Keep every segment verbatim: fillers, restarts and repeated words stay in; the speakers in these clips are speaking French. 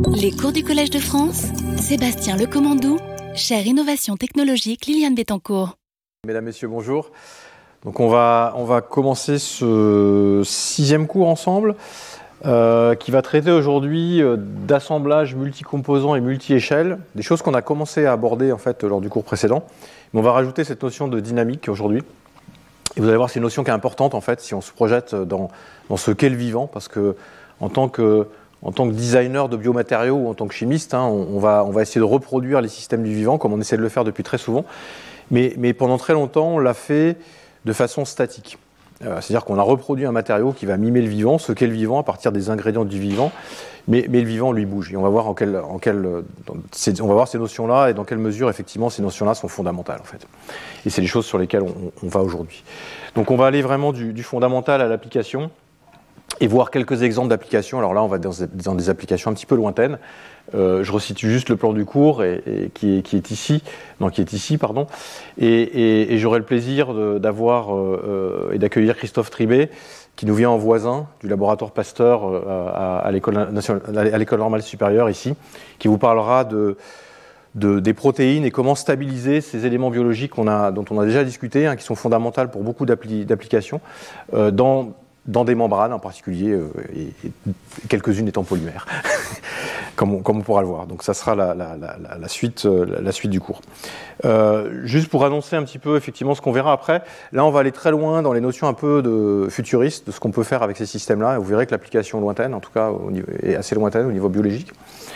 Les cours du Collège de France, Sébastien Lecommandou, chaire Innovation technologique Liliane Bettencourt. Mesdames, Messieurs, bonjour. Donc on va, on va commencer ce sixième cours ensemble euh, qui va traiter aujourd'hui euh, d'assemblage multicomposants et multi-échelles, des choses qu'on a commencé à aborder en fait lors du cours précédent. Mais on va rajouter cette notion de dynamique aujourd'hui. Et vous allez voir, c'est une notion qui est importante en fait si on se projette dans, dans ce qu'est le vivant, parce que en tant que En tant que designer de biomatériaux ou en tant que chimiste, hein, on, on, va, on va essayer de reproduire les systèmes du vivant, comme on essaie de le faire depuis très souvent. Mais, mais pendant très longtemps, on l'a fait de façon statique. Euh, c'est-à-dire qu'on a reproduit un matériau qui va mimer le vivant, ce qu'est le vivant, à partir des ingrédients du vivant. Mais, mais le vivant, lui, bouge. Et on va voir, en quel, en quel, dans, ces, on va voir ces notions-là et dans quelle mesure, effectivement, ces notions-là sont fondamentales, en fait. Et c'est les choses sur lesquelles on, on va aujourd'hui. Donc on va aller vraiment du, du fondamental à l'application. Et voir quelques exemples d'applications. Alors là, on va dans, dans des applications un petit peu lointaines. Euh, je resitue juste le plan du cours et, et qui, est, qui est ici, non, qui est ici, pardon. Et, et, et j'aurai le plaisir de, d'avoir euh, et d'accueillir Christophe Tribet, qui nous vient en voisin du laboratoire Pasteur euh, à, à, l'école nationale, à l'école normale supérieure ici, qui vous parlera de, de, des protéines et comment stabiliser ces éléments biologiques qu'on a, dont on a déjà discuté, hein, qui sont fondamentaux pour beaucoup d'appli, d'applications euh, dans dans des membranes en particulier, euh, et, et quelques-unes étant polymères, comme, on, comme on pourra le voir. Donc ça sera la, la, la, la, suite, euh, la suite du cours. Euh, juste pour annoncer un petit peu effectivement ce qu'on verra après, là on va aller très loin dans les notions un peu de futuristes, de ce qu'on peut faire avec ces systèmes-là, et vous verrez que l'application lointaine, en tout cas au niveau, est assez lointaine au niveau biologique.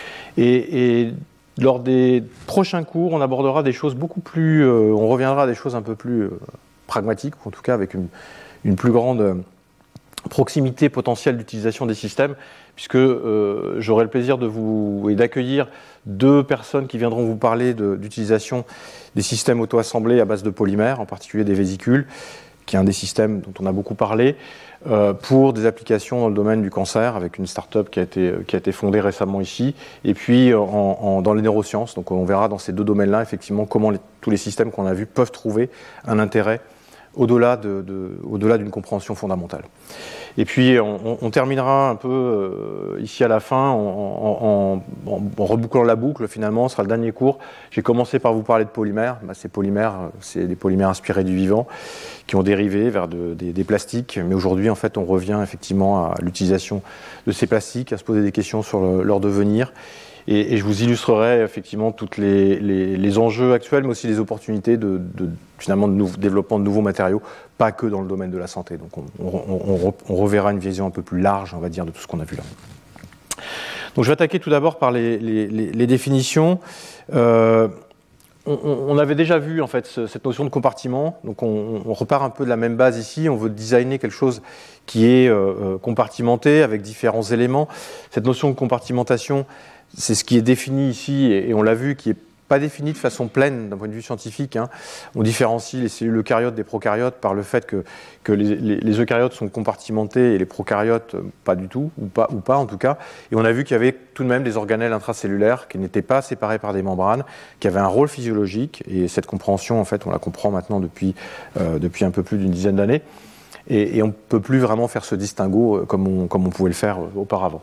Et, et lors des prochains cours, on abordera des choses beaucoup plus, euh, on reviendra à des choses un peu plus euh, pragmatiques, ou en tout cas avec une, une plus grande euh, proximité potentielle d'utilisation des systèmes, puisque euh, j'aurai le plaisir de vous et d'accueillir deux personnes qui viendront vous parler de, d'utilisation des systèmes auto-assemblés à base de polymères, en particulier des vésicules, qui est un des systèmes dont on a beaucoup parlé, euh, pour des applications dans le domaine du cancer, avec une start-up qui a été, qui a été fondée récemment ici, et puis en, en, dans les neurosciences. Donc on verra dans ces deux domaines-là, effectivement, comment les, tous les systèmes qu'on a vus peuvent trouver un intérêt au-delà, de, de, au-delà d'une compréhension fondamentale. Et puis on, on terminera un peu euh, ici à la fin en, en, en, en rebouclant la boucle. Finalement, ce sera le dernier cours. J'ai commencé par vous parler de polymères. Bah, ces polymères, c'est des polymères inspirés du vivant qui ont dérivé vers de, des, des plastiques. Mais aujourd'hui, en fait, on revient effectivement à l'utilisation de ces plastiques, à se poser des questions sur le, leur devenir. Et, et je vous illustrerai effectivement tous les, les, les enjeux actuels, mais aussi les opportunités de, de, finalement, de nou- développement de nouveaux matériaux, pas que dans le domaine de la santé. Donc on, on, on, on reverra une vision un peu plus large, on va dire, de tout ce qu'on a vu là. Donc je vais attaquer tout d'abord par les, les, les, les définitions. Euh, on, on avait déjà vu en fait ce, cette notion de compartiment. Donc on, on repart un peu de la même base ici. On veut designer quelque chose qui est euh, compartimenté avec différents éléments. Cette notion de compartimentation, c'est ce qui est défini ici, et on l'a vu, qui n'est pas défini de façon pleine d'un point de vue scientifique. Hein. On différencie les cellules eucaryotes des prokaryotes par le fait que, que les, les, les eucaryotes sont compartimentés et les prokaryotes, pas du tout, ou pas, ou pas en tout cas. Et on a vu qu'il y avait tout de même des organelles intracellulaires qui n'étaient pas séparés par des membranes, qui avaient un rôle physiologique, et cette compréhension, en fait, on la comprend maintenant depuis, euh, depuis un peu plus d'une dizaine d'années. Et, et on ne peut plus vraiment faire ce distinguo comme on, comme on pouvait le faire auparavant.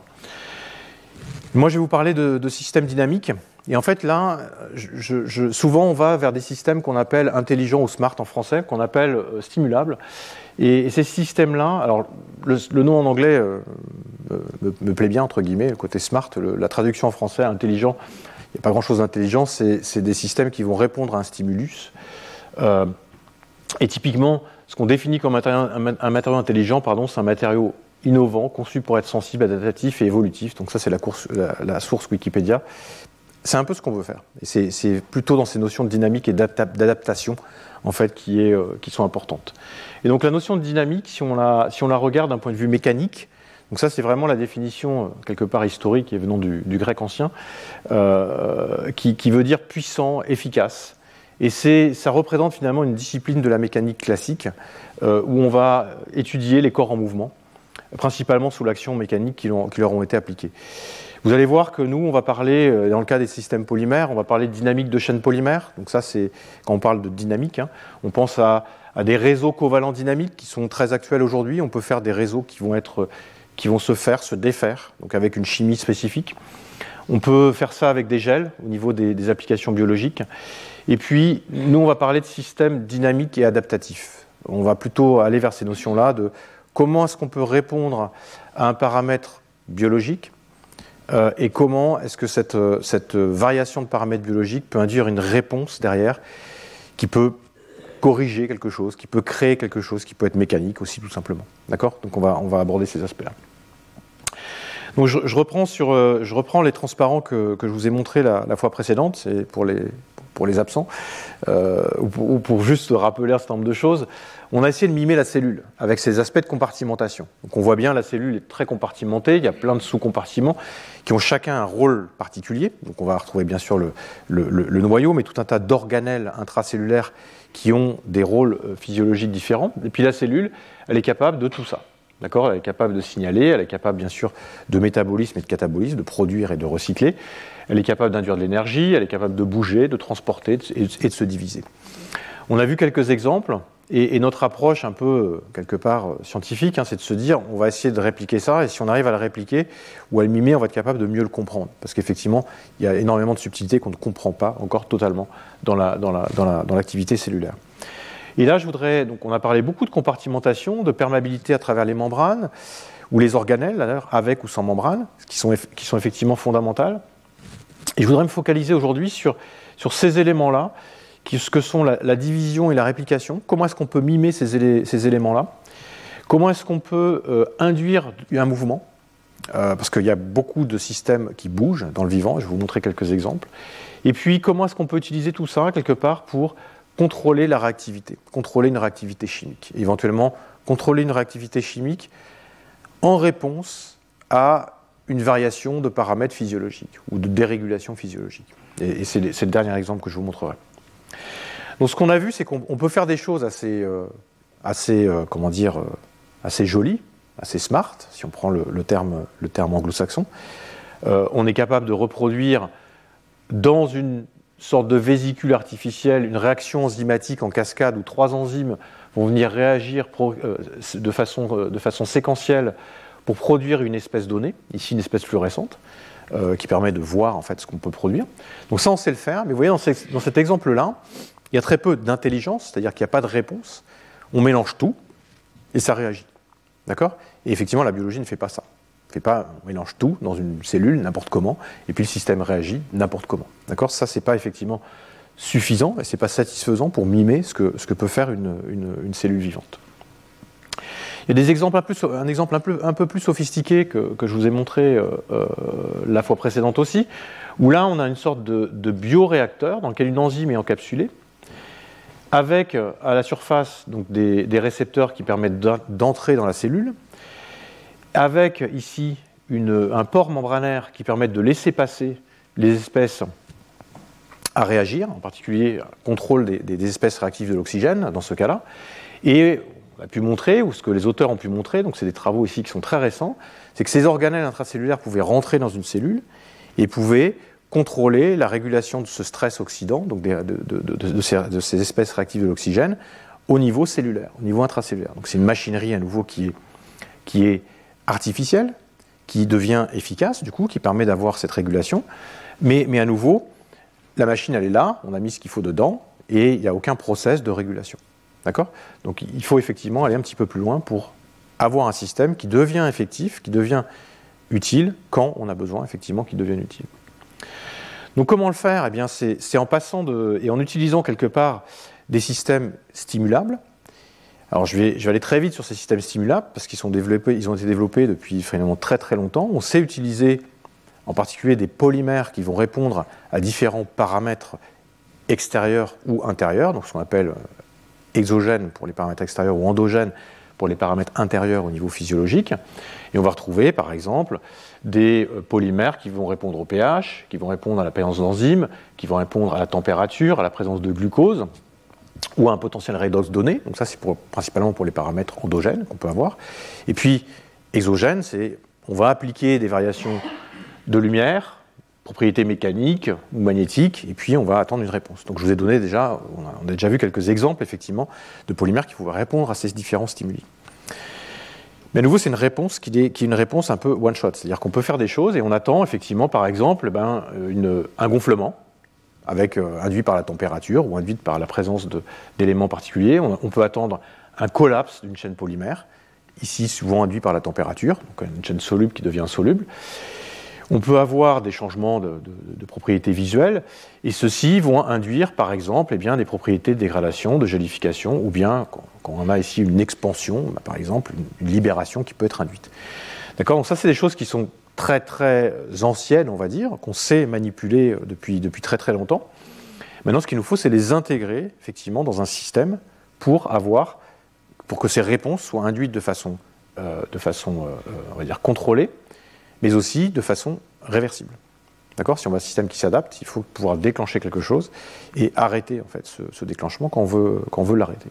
Moi, je vais vous parler de, de systèmes dynamiques. Et en fait, là, je, je, souvent, on va vers des systèmes qu'on appelle intelligents ou smart en français, qu'on appelle euh, stimulables. Et, et ces systèmes-là, alors le, le nom en anglais euh, me, me plaît bien, entre guillemets, le côté smart, le, la traduction en français, intelligent, il n'y a pas grand-chose d'intelligent, c'est, c'est des systèmes qui vont répondre à un stimulus. Euh, et typiquement, ce qu'on définit comme matériau, un, un matériau intelligent, pardon, c'est un matériau innovant, conçu pour être sensible, adaptatif et évolutif. Donc ça, c'est la, course, la, la source Wikipédia. C'est un peu ce qu'on veut faire. Et c'est, c'est plutôt dans ces notions de dynamique et d'adaptation, en fait, qui, est, euh, qui sont importantes. Et donc la notion de dynamique, si on la, si on la regarde d'un point de vue mécanique, donc ça, c'est vraiment la définition, euh, quelque part historique, et venant du, du grec ancien, euh, qui, qui veut dire puissant, efficace. Et c'est, ça représente finalement une discipline de la mécanique classique, euh, où on va étudier les corps en mouvement, principalement sous l'action mécanique qui, qui leur ont été appliquées. Vous allez voir que nous, on va parler, dans le cas des systèmes polymères, on va parler de dynamique de chaînes polymères. Donc ça, c'est quand on parle de dynamique, hein, on pense à, à des réseaux covalents dynamiques qui sont très actuels aujourd'hui. On peut faire des réseaux qui vont être qui vont se faire, se défaire, donc avec une chimie spécifique. On peut faire ça avec des gels au niveau des, des applications biologiques. Et puis, nous, on va parler de systèmes dynamiques et adaptatifs. On va plutôt aller vers ces notions-là de comment est-ce qu'on peut répondre à un paramètre biologique euh, et comment est-ce que cette, cette variation de paramètres biologiques peut induire une réponse derrière qui peut corriger quelque chose, qui peut créer quelque chose, qui peut être mécanique aussi, tout simplement. D'accord ? Donc, on va, on va aborder ces aspects-là. Donc je, je, reprends sur, euh, je reprends les transparents que, que je vous ai montrés la, la fois précédente, c'est pour les, pour les absents, euh, ou, pour, ou pour juste rappeler un certain nombre de choses. On a essayé de mimer la cellule avec ses aspects de compartimentation. Donc on voit bien la cellule est très compartimentée, il y a plein de sous-compartiments qui ont chacun un rôle particulier. Donc on va retrouver bien sûr le, le, le, le noyau, mais tout un tas d'organelles intracellulaires qui ont des rôles physiologiques différents. Et puis la cellule, elle est capable de tout ça. D'accord ? Elle est capable de signaler, elle est capable bien sûr de métabolisme et de catabolisme, de produire et de recycler. Elle est capable d'induire de l'énergie, elle est capable de bouger, de transporter et de se diviser. On a vu quelques exemples et, et notre approche un peu, quelque part, scientifique, hein, c'est de se dire on va essayer de répliquer ça et si on arrive à le répliquer ou à le mimer, on va être capable de mieux le comprendre. Parce qu'effectivement, il y a énormément de subtilités qu'on ne comprend pas encore totalement dans, la, dans, la, dans, la, dans l'activité cellulaire. Et là, je voudrais, donc on a parlé beaucoup de compartimentation, de perméabilité à travers les membranes, ou les organelles, d'ailleurs, avec ou sans membrane, qui sont, qui sont effectivement fondamentales. Et je voudrais me focaliser aujourd'hui sur, sur ces éléments-là, qui, ce que sont la, la division et la réplication. Comment est-ce qu'on peut mimer ces, élé, ces éléments-là ? Comment est-ce qu'on peut euh, induire un mouvement ? euh, Parce qu'il y a beaucoup de systèmes qui bougent dans le vivant, je vais vous montrer quelques exemples. Et puis, comment est-ce qu'on peut utiliser tout ça, quelque part, pour contrôler la réactivité, contrôler une réactivité chimique, éventuellement contrôler une réactivité chimique en réponse à une variation de paramètres physiologiques ou de dérégulation physiologique. Et, et c'est, le, c'est le dernier exemple que je vous montrerai. Donc ce qu'on a vu, c'est qu'on on peut faire des choses assez, euh, assez, euh, comment dire, euh, assez jolies, assez smart, si on prend le, le, terme, le terme anglo-saxon. Euh, on est capable de reproduire dans une sorte de vésicule artificielle, une réaction enzymatique en cascade où trois enzymes vont venir réagir pro, euh, de, façon, euh, de façon séquentielle pour produire une espèce donnée, ici une espèce fluorescente, euh, qui permet de voir en fait ce qu'on peut produire. Donc ça, on sait le faire, mais vous voyez, dans, ce, dans cet exemple-là, il y a très peu d'intelligence, c'est-à-dire qu'il n'y a pas de réponse. On mélange tout et ça réagit. D'accord ? Et effectivement, la biologie ne fait pas ça. Fait pas, on mélange tout dans une cellule, n'importe comment, et puis le système réagit n'importe comment. D'accord ? Ça, c'est pas effectivement suffisant, et c'est pas satisfaisant pour mimer ce que, ce que peut faire une, une, une cellule vivante. Il y a des exemples un, plus, un exemple un peu, un peu plus sophistiqué que, que je vous ai montré euh, euh, la fois précédente aussi, où là, on a une sorte de, de bioréacteur dans lequel une enzyme est encapsulée, avec à la surface donc, des, des récepteurs qui permettent d'entrer dans la cellule, avec ici une, un pore membranaire qui permet de laisser passer les espèces à réagir, en particulier contrôle des, des, des espèces réactives de l'oxygène dans ce cas-là. Et on a pu montrer, ou ce que les auteurs ont pu montrer, donc c'est des travaux ici qui sont très récents, c'est que ces organelles intracellulaires pouvaient rentrer dans une cellule et pouvaient contrôler la régulation de ce stress oxydant, donc des, de, de, de, de, ces, de ces espèces réactives de l'oxygène, au niveau cellulaire, au niveau intracellulaire. Donc c'est une machinerie à nouveau qui est, qui est artificielle, qui devient efficace, du coup, qui permet d'avoir cette régulation. Mais, mais à nouveau, la machine, elle est là, on a mis ce qu'il faut dedans, et il n'y a aucun process de régulation. D'accord ? Donc il faut effectivement aller un petit peu plus loin pour avoir un système qui devient effectif, qui devient utile, quand on a besoin, effectivement, qu'il devienne utile. Donc comment le faire ? Eh bien, c'est, c'est en passant de, et en utilisant quelque part des systèmes stimulables. Alors je vais, je vais aller très vite sur ces systèmes stimulables parce qu'ils sont développés, ils ont été développés depuis finalement très très longtemps. On sait utiliser en particulier des polymères qui vont répondre à différents paramètres extérieurs ou intérieurs, donc ce qu'on appelle exogènes pour les paramètres extérieurs ou endogènes pour les paramètres intérieurs au niveau physiologique. Et on va retrouver par exemple des polymères qui vont répondre au pH, qui vont répondre à la présence d'enzymes, qui vont répondre à la température, à la présence de glucose, ou à un potentiel redox donné. Donc ça, c'est pour, principalement pour les paramètres endogènes qu'on peut avoir. Et puis, exogène, c'est on va appliquer des variations de lumière, propriétés mécaniques ou magnétiques, et puis on va attendre une réponse. Donc je vous ai donné déjà, on a, on a déjà vu quelques exemples, effectivement, de polymères qui pouvaient répondre à ces différents stimuli. Mais à nouveau, c'est une réponse qui est, qui est une réponse un peu one-shot. C'est-à-dire qu'on peut faire des choses et on attend effectivement, par exemple, ben, une, un gonflement avec, euh, induit par la température ou induit par la présence de, d'éléments particuliers. On, on peut attendre un collapse d'une chaîne polymère, ici souvent induit par la température, donc une chaîne soluble qui devient insoluble. On peut avoir des changements de, de, de propriétés visuelles, et ceux-ci vont induire, par exemple, eh bien, des propriétés de dégradation, de gélification, ou bien, quand, quand on a ici une expansion, bah, par exemple, une, une libération qui peut être induite. D'accord ? Donc ça, c'est des choses qui sont très, très anciennes, on va dire, qu'on sait manipuler depuis, depuis très, très longtemps. Maintenant, ce qu'il nous faut, c'est les intégrer, effectivement, dans un système pour avoir, pour que ces réponses soient induites de façon, euh, de façon euh, on va dire, contrôlée, mais aussi de façon réversible. D'accord ? Si on a un système qui s'adapte, il faut pouvoir déclencher quelque chose et arrêter en fait, ce, ce déclenchement quand on veut, quand on veut l'arrêter.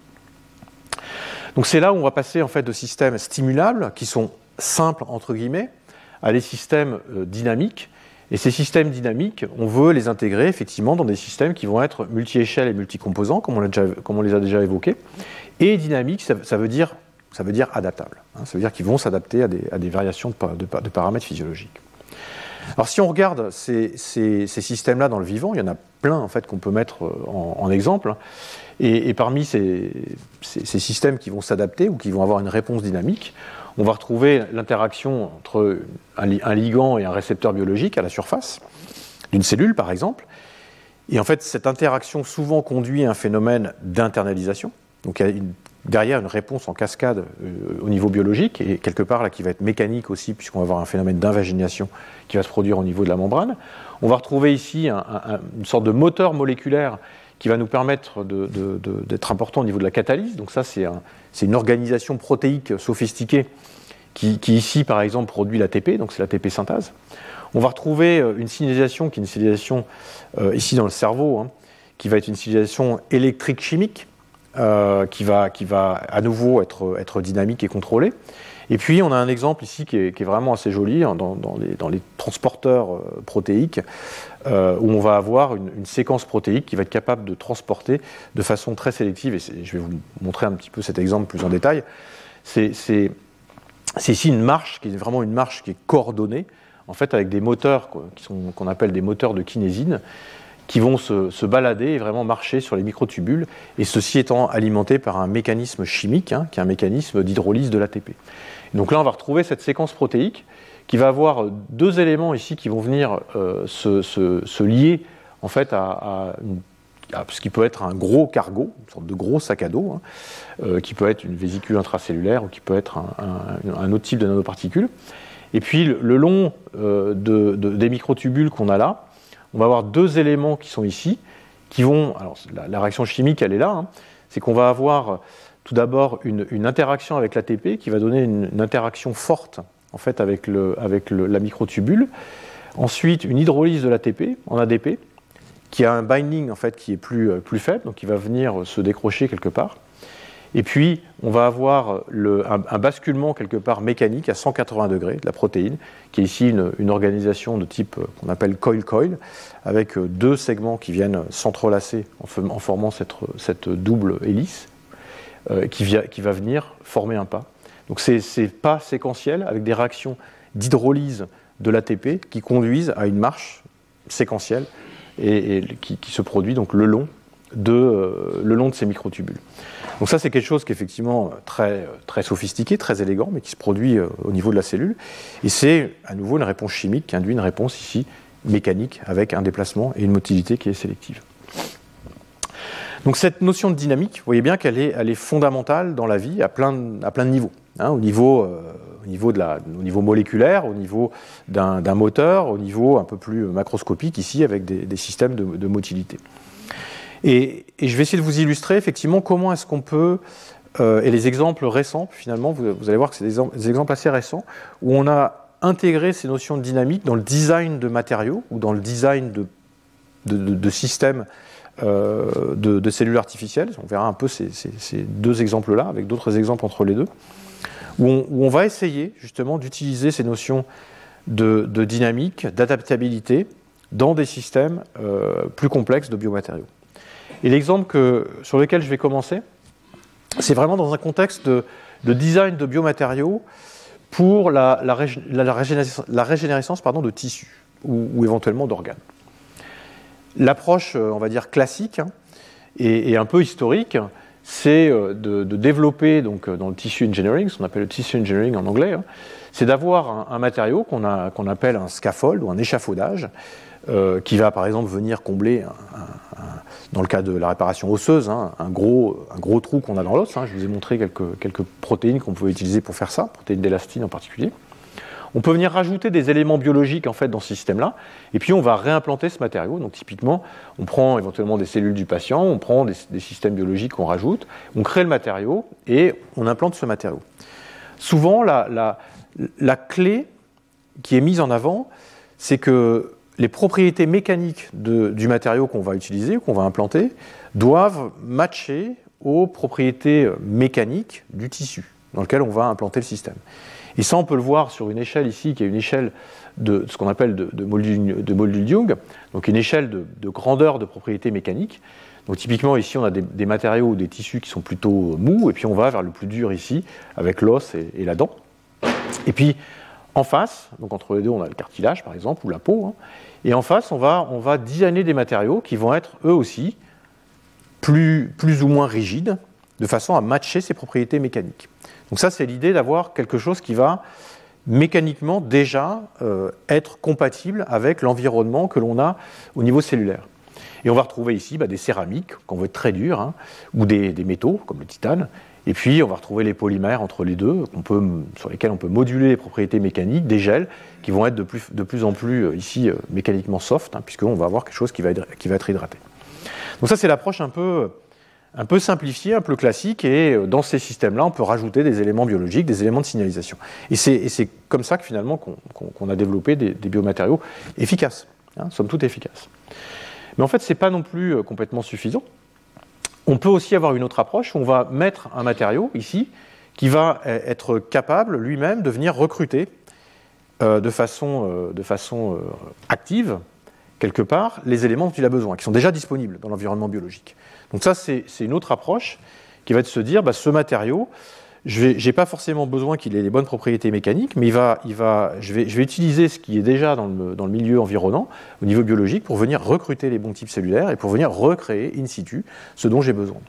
Donc c'est là où on va passer en fait, de systèmes stimulables, qui sont simples entre guillemets, à des systèmes euh, dynamiques. Et ces systèmes dynamiques, on veut les intégrer effectivement dans des systèmes qui vont être multi-échelles et multi-composants, comme on, l'a déjà, comme on les a déjà évoqués. Et dynamique, ça, ça veut dire Ça veut dire adaptable. Hein, ça veut dire qu'ils vont s'adapter à des, à des variations de, de, de paramètres physiologiques. Alors si on regarde ces, ces, ces systèmes-là dans le vivant, il y en a plein en fait, qu'on peut mettre en, en exemple. Et, et parmi ces, ces, ces systèmes qui vont s'adapter ou qui vont avoir une réponse dynamique, on va retrouver l'interaction entre un, un ligand et un récepteur biologique à la surface d'une cellule, par exemple. Et en fait, cette interaction souvent conduit à un phénomène d'internalisation. Donc il y a une derrière une réponse en cascade euh, au niveau biologique, et quelque part là qui va être mécanique aussi, puisqu'on va avoir un phénomène d'invagination qui va se produire au niveau de la membrane. On va retrouver ici un, un, une sorte de moteur moléculaire qui va nous permettre de, de, de, d'être important au niveau de la catalyse. Donc ça, c'est, un, c'est une organisation protéique sophistiquée qui, qui ici, par exemple, produit l'A T P, donc c'est l'A T P synthase. On va retrouver une signalisation qui est une signalisation euh, ici dans le cerveau, hein, qui va être une signalisation électrique chimique, Euh, qui, va, qui va à nouveau être, être dynamique et contrôlée. Et puis on a un exemple ici qui est, qui est vraiment assez joli, hein, dans, dans, les, dans les transporteurs euh, protéiques, euh, où on va avoir une, une séquence protéique qui va être capable de transporter de façon très sélective, et c'est, je vais vous montrer un petit peu cet exemple plus en détail. C'est, c'est, c'est ici une marche, qui est vraiment une marche qui est coordonnée, en fait avec des moteurs quoi, qui sont, qu'on appelle des moteurs de kinésine, qui vont se, se balader et vraiment marcher sur les microtubules, et ceci étant alimenté par un mécanisme chimique, hein, qui est un mécanisme d'hydrolyse de l'A T P. Et donc là, on va retrouver cette séquence protéique qui va avoir deux éléments ici qui vont venir euh, se, se, se lier en fait à, à, une, à ce qui peut être un gros cargo, une sorte de gros sac à dos, hein, euh, qui peut être une vésicule intracellulaire ou qui peut être un, un, un autre type de nanoparticules. Et puis le, le long euh, de, de, des microtubules qu'on a là, on va avoir deux éléments qui sont ici, qui vont... Alors, la, la réaction chimique, elle est là. Hein, c'est qu'on va avoir tout d'abord une, une interaction avec l'A T P qui va donner une, une interaction forte en fait, avec, le, avec le, la microtubule. Ensuite, une hydrolyse de l'A T P en A D P, qui a un binding en fait, qui est plus, plus faible, donc qui va venir se décrocher quelque part. Et puis, on va avoir le, un, un basculement quelque part mécanique à cent quatre-vingts degrés de la protéine, qui est ici une, une organisation de type qu'on appelle coil-coil, avec deux segments qui viennent s'entrelacer en, en formant cette, cette double hélice, euh, qui, via, qui va venir former un pas. Donc, c'est ces pas séquentiels avec des réactions d'hydrolyse de l'A T P qui conduisent à une marche séquentielle et, et qui, qui se produit donc le long de, euh, le long de ces microtubules. Donc ça, c'est quelque chose qui est effectivement très, très sophistiqué, très élégant, mais qui se produit euh, au niveau de la cellule. Et c'est à nouveau une réponse chimique qui induit une réponse ici mécanique avec un déplacement et une motilité qui est sélective. Donc cette notion de dynamique, vous voyez bien qu'elle est, elle est fondamentale dans la vie à plein de, à plein de niveaux. Hein, au, niveau, euh, au, niveau de la, au niveau moléculaire, au niveau d'un, d'un moteur, au niveau un peu plus macroscopique ici avec des, des systèmes de, de motilité. Et, et je vais essayer de vous illustrer effectivement comment est-ce qu'on peut, euh, et les exemples récents, finalement, vous, vous allez voir que c'est des, des exemples assez récents, où on a intégré ces notions de dynamique dans le design de matériaux ou dans le design de, de, de, de systèmes euh, de, de cellules artificielles. On verra un peu ces, ces, ces deux exemples-là, avec d'autres exemples entre les deux, où on, où on va essayer justement d'utiliser ces notions de, de dynamique, d'adaptabilité dans des systèmes euh, plus complexes de biomatériaux. Et l'exemple que, sur lequel je vais commencer, c'est vraiment dans un contexte de, de design de biomatériaux pour la, la, rég, la, la régénérescence, la régénérescence pardon, de tissus ou, ou éventuellement d'organes. L'approche, on va dire, classique hein, et, et un peu historique, c'est de, de développer donc, dans le tissue engineering, ce qu'on appelle le tissue engineering en anglais, hein, c'est d'avoir un, un matériau qu'on, a, qu'on appelle un scaffold ou un échafaudage, euh, qui va par exemple venir combler, un, un, un, dans le cas de la réparation osseuse, hein, un, gros, un gros trou qu'on a dans l'os. Hein, je vous ai montré quelques, quelques protéines qu'on pouvait utiliser pour faire ça, protéines d'élastine en particulier. On peut venir rajouter des éléments biologiques en fait, dans ce système-là, et puis on va réimplanter ce matériau. Donc typiquement, on prend éventuellement des cellules du patient, on prend des, des systèmes biologiques qu'on rajoute, on crée le matériau et on implante ce matériau. Souvent, la, la, la clé qui est mise en avant, c'est que les propriétés mécaniques de, du matériau qu'on va utiliser, qu'on va implanter, doivent matcher aux propriétés mécaniques du tissu dans lequel on va implanter le système. Et ça, on peut le voir sur une échelle ici, qui est une échelle de ce qu'on appelle de, de Moldul-Young, donc une échelle de, de grandeur de propriétés mécaniques. Donc typiquement, ici, on a des, des matériaux ou des tissus qui sont plutôt mous, et puis on va vers le plus dur ici, avec l'os et, et la dent. Et puis, en face, donc entre les deux, on a le cartilage, par exemple, ou la peau, hein, et en face, on va, on va designer des matériaux qui vont être, eux aussi, plus, plus ou moins rigides, de façon à matcher ces propriétés mécaniques. Donc ça, c'est l'idée d'avoir quelque chose qui va mécaniquement déjà euh, être compatible avec l'environnement que l'on a au niveau cellulaire. Et on va retrouver ici bah, des céramiques, qu'on veut être très dures, hein, ou des, des métaux, comme le titane. Et puis, on va retrouver les polymères entre les deux, qu'on peut, sur lesquels on peut moduler les propriétés mécaniques, des gels, qui vont être de plus, de plus en plus, euh, ici, euh, mécaniquement soft, hein, puisqu'on va avoir quelque chose qui va, être, qui va être hydraté. Donc ça, c'est l'approche un peu... un peu simplifié, un peu classique, et dans ces systèmes-là, on peut rajouter des éléments biologiques, des éléments de signalisation. Et c'est, et c'est comme ça que finalement qu'on, qu'on, qu'on a développé des, des biomatériaux efficaces, hein, somme toute efficaces. Mais en fait, ce n'est pas non plus complètement suffisant. On peut aussi avoir une autre approche où on va mettre un matériau, ici, qui va être capable lui-même de venir recruter euh, de façon, euh, de façon euh, active, quelque part, les éléments dont il a besoin, qui sont déjà disponibles dans l'environnement biologique. Donc ça, c'est, c'est une autre approche qui va être de se dire, bah, ce matériau, je n'ai pas forcément besoin qu'il ait les bonnes propriétés mécaniques, mais il va, il va, je, vais, je vais utiliser ce qui est déjà dans le, dans le milieu environnant, au niveau biologique, pour venir recruter les bons types cellulaires et pour venir recréer in situ ce dont j'ai besoin.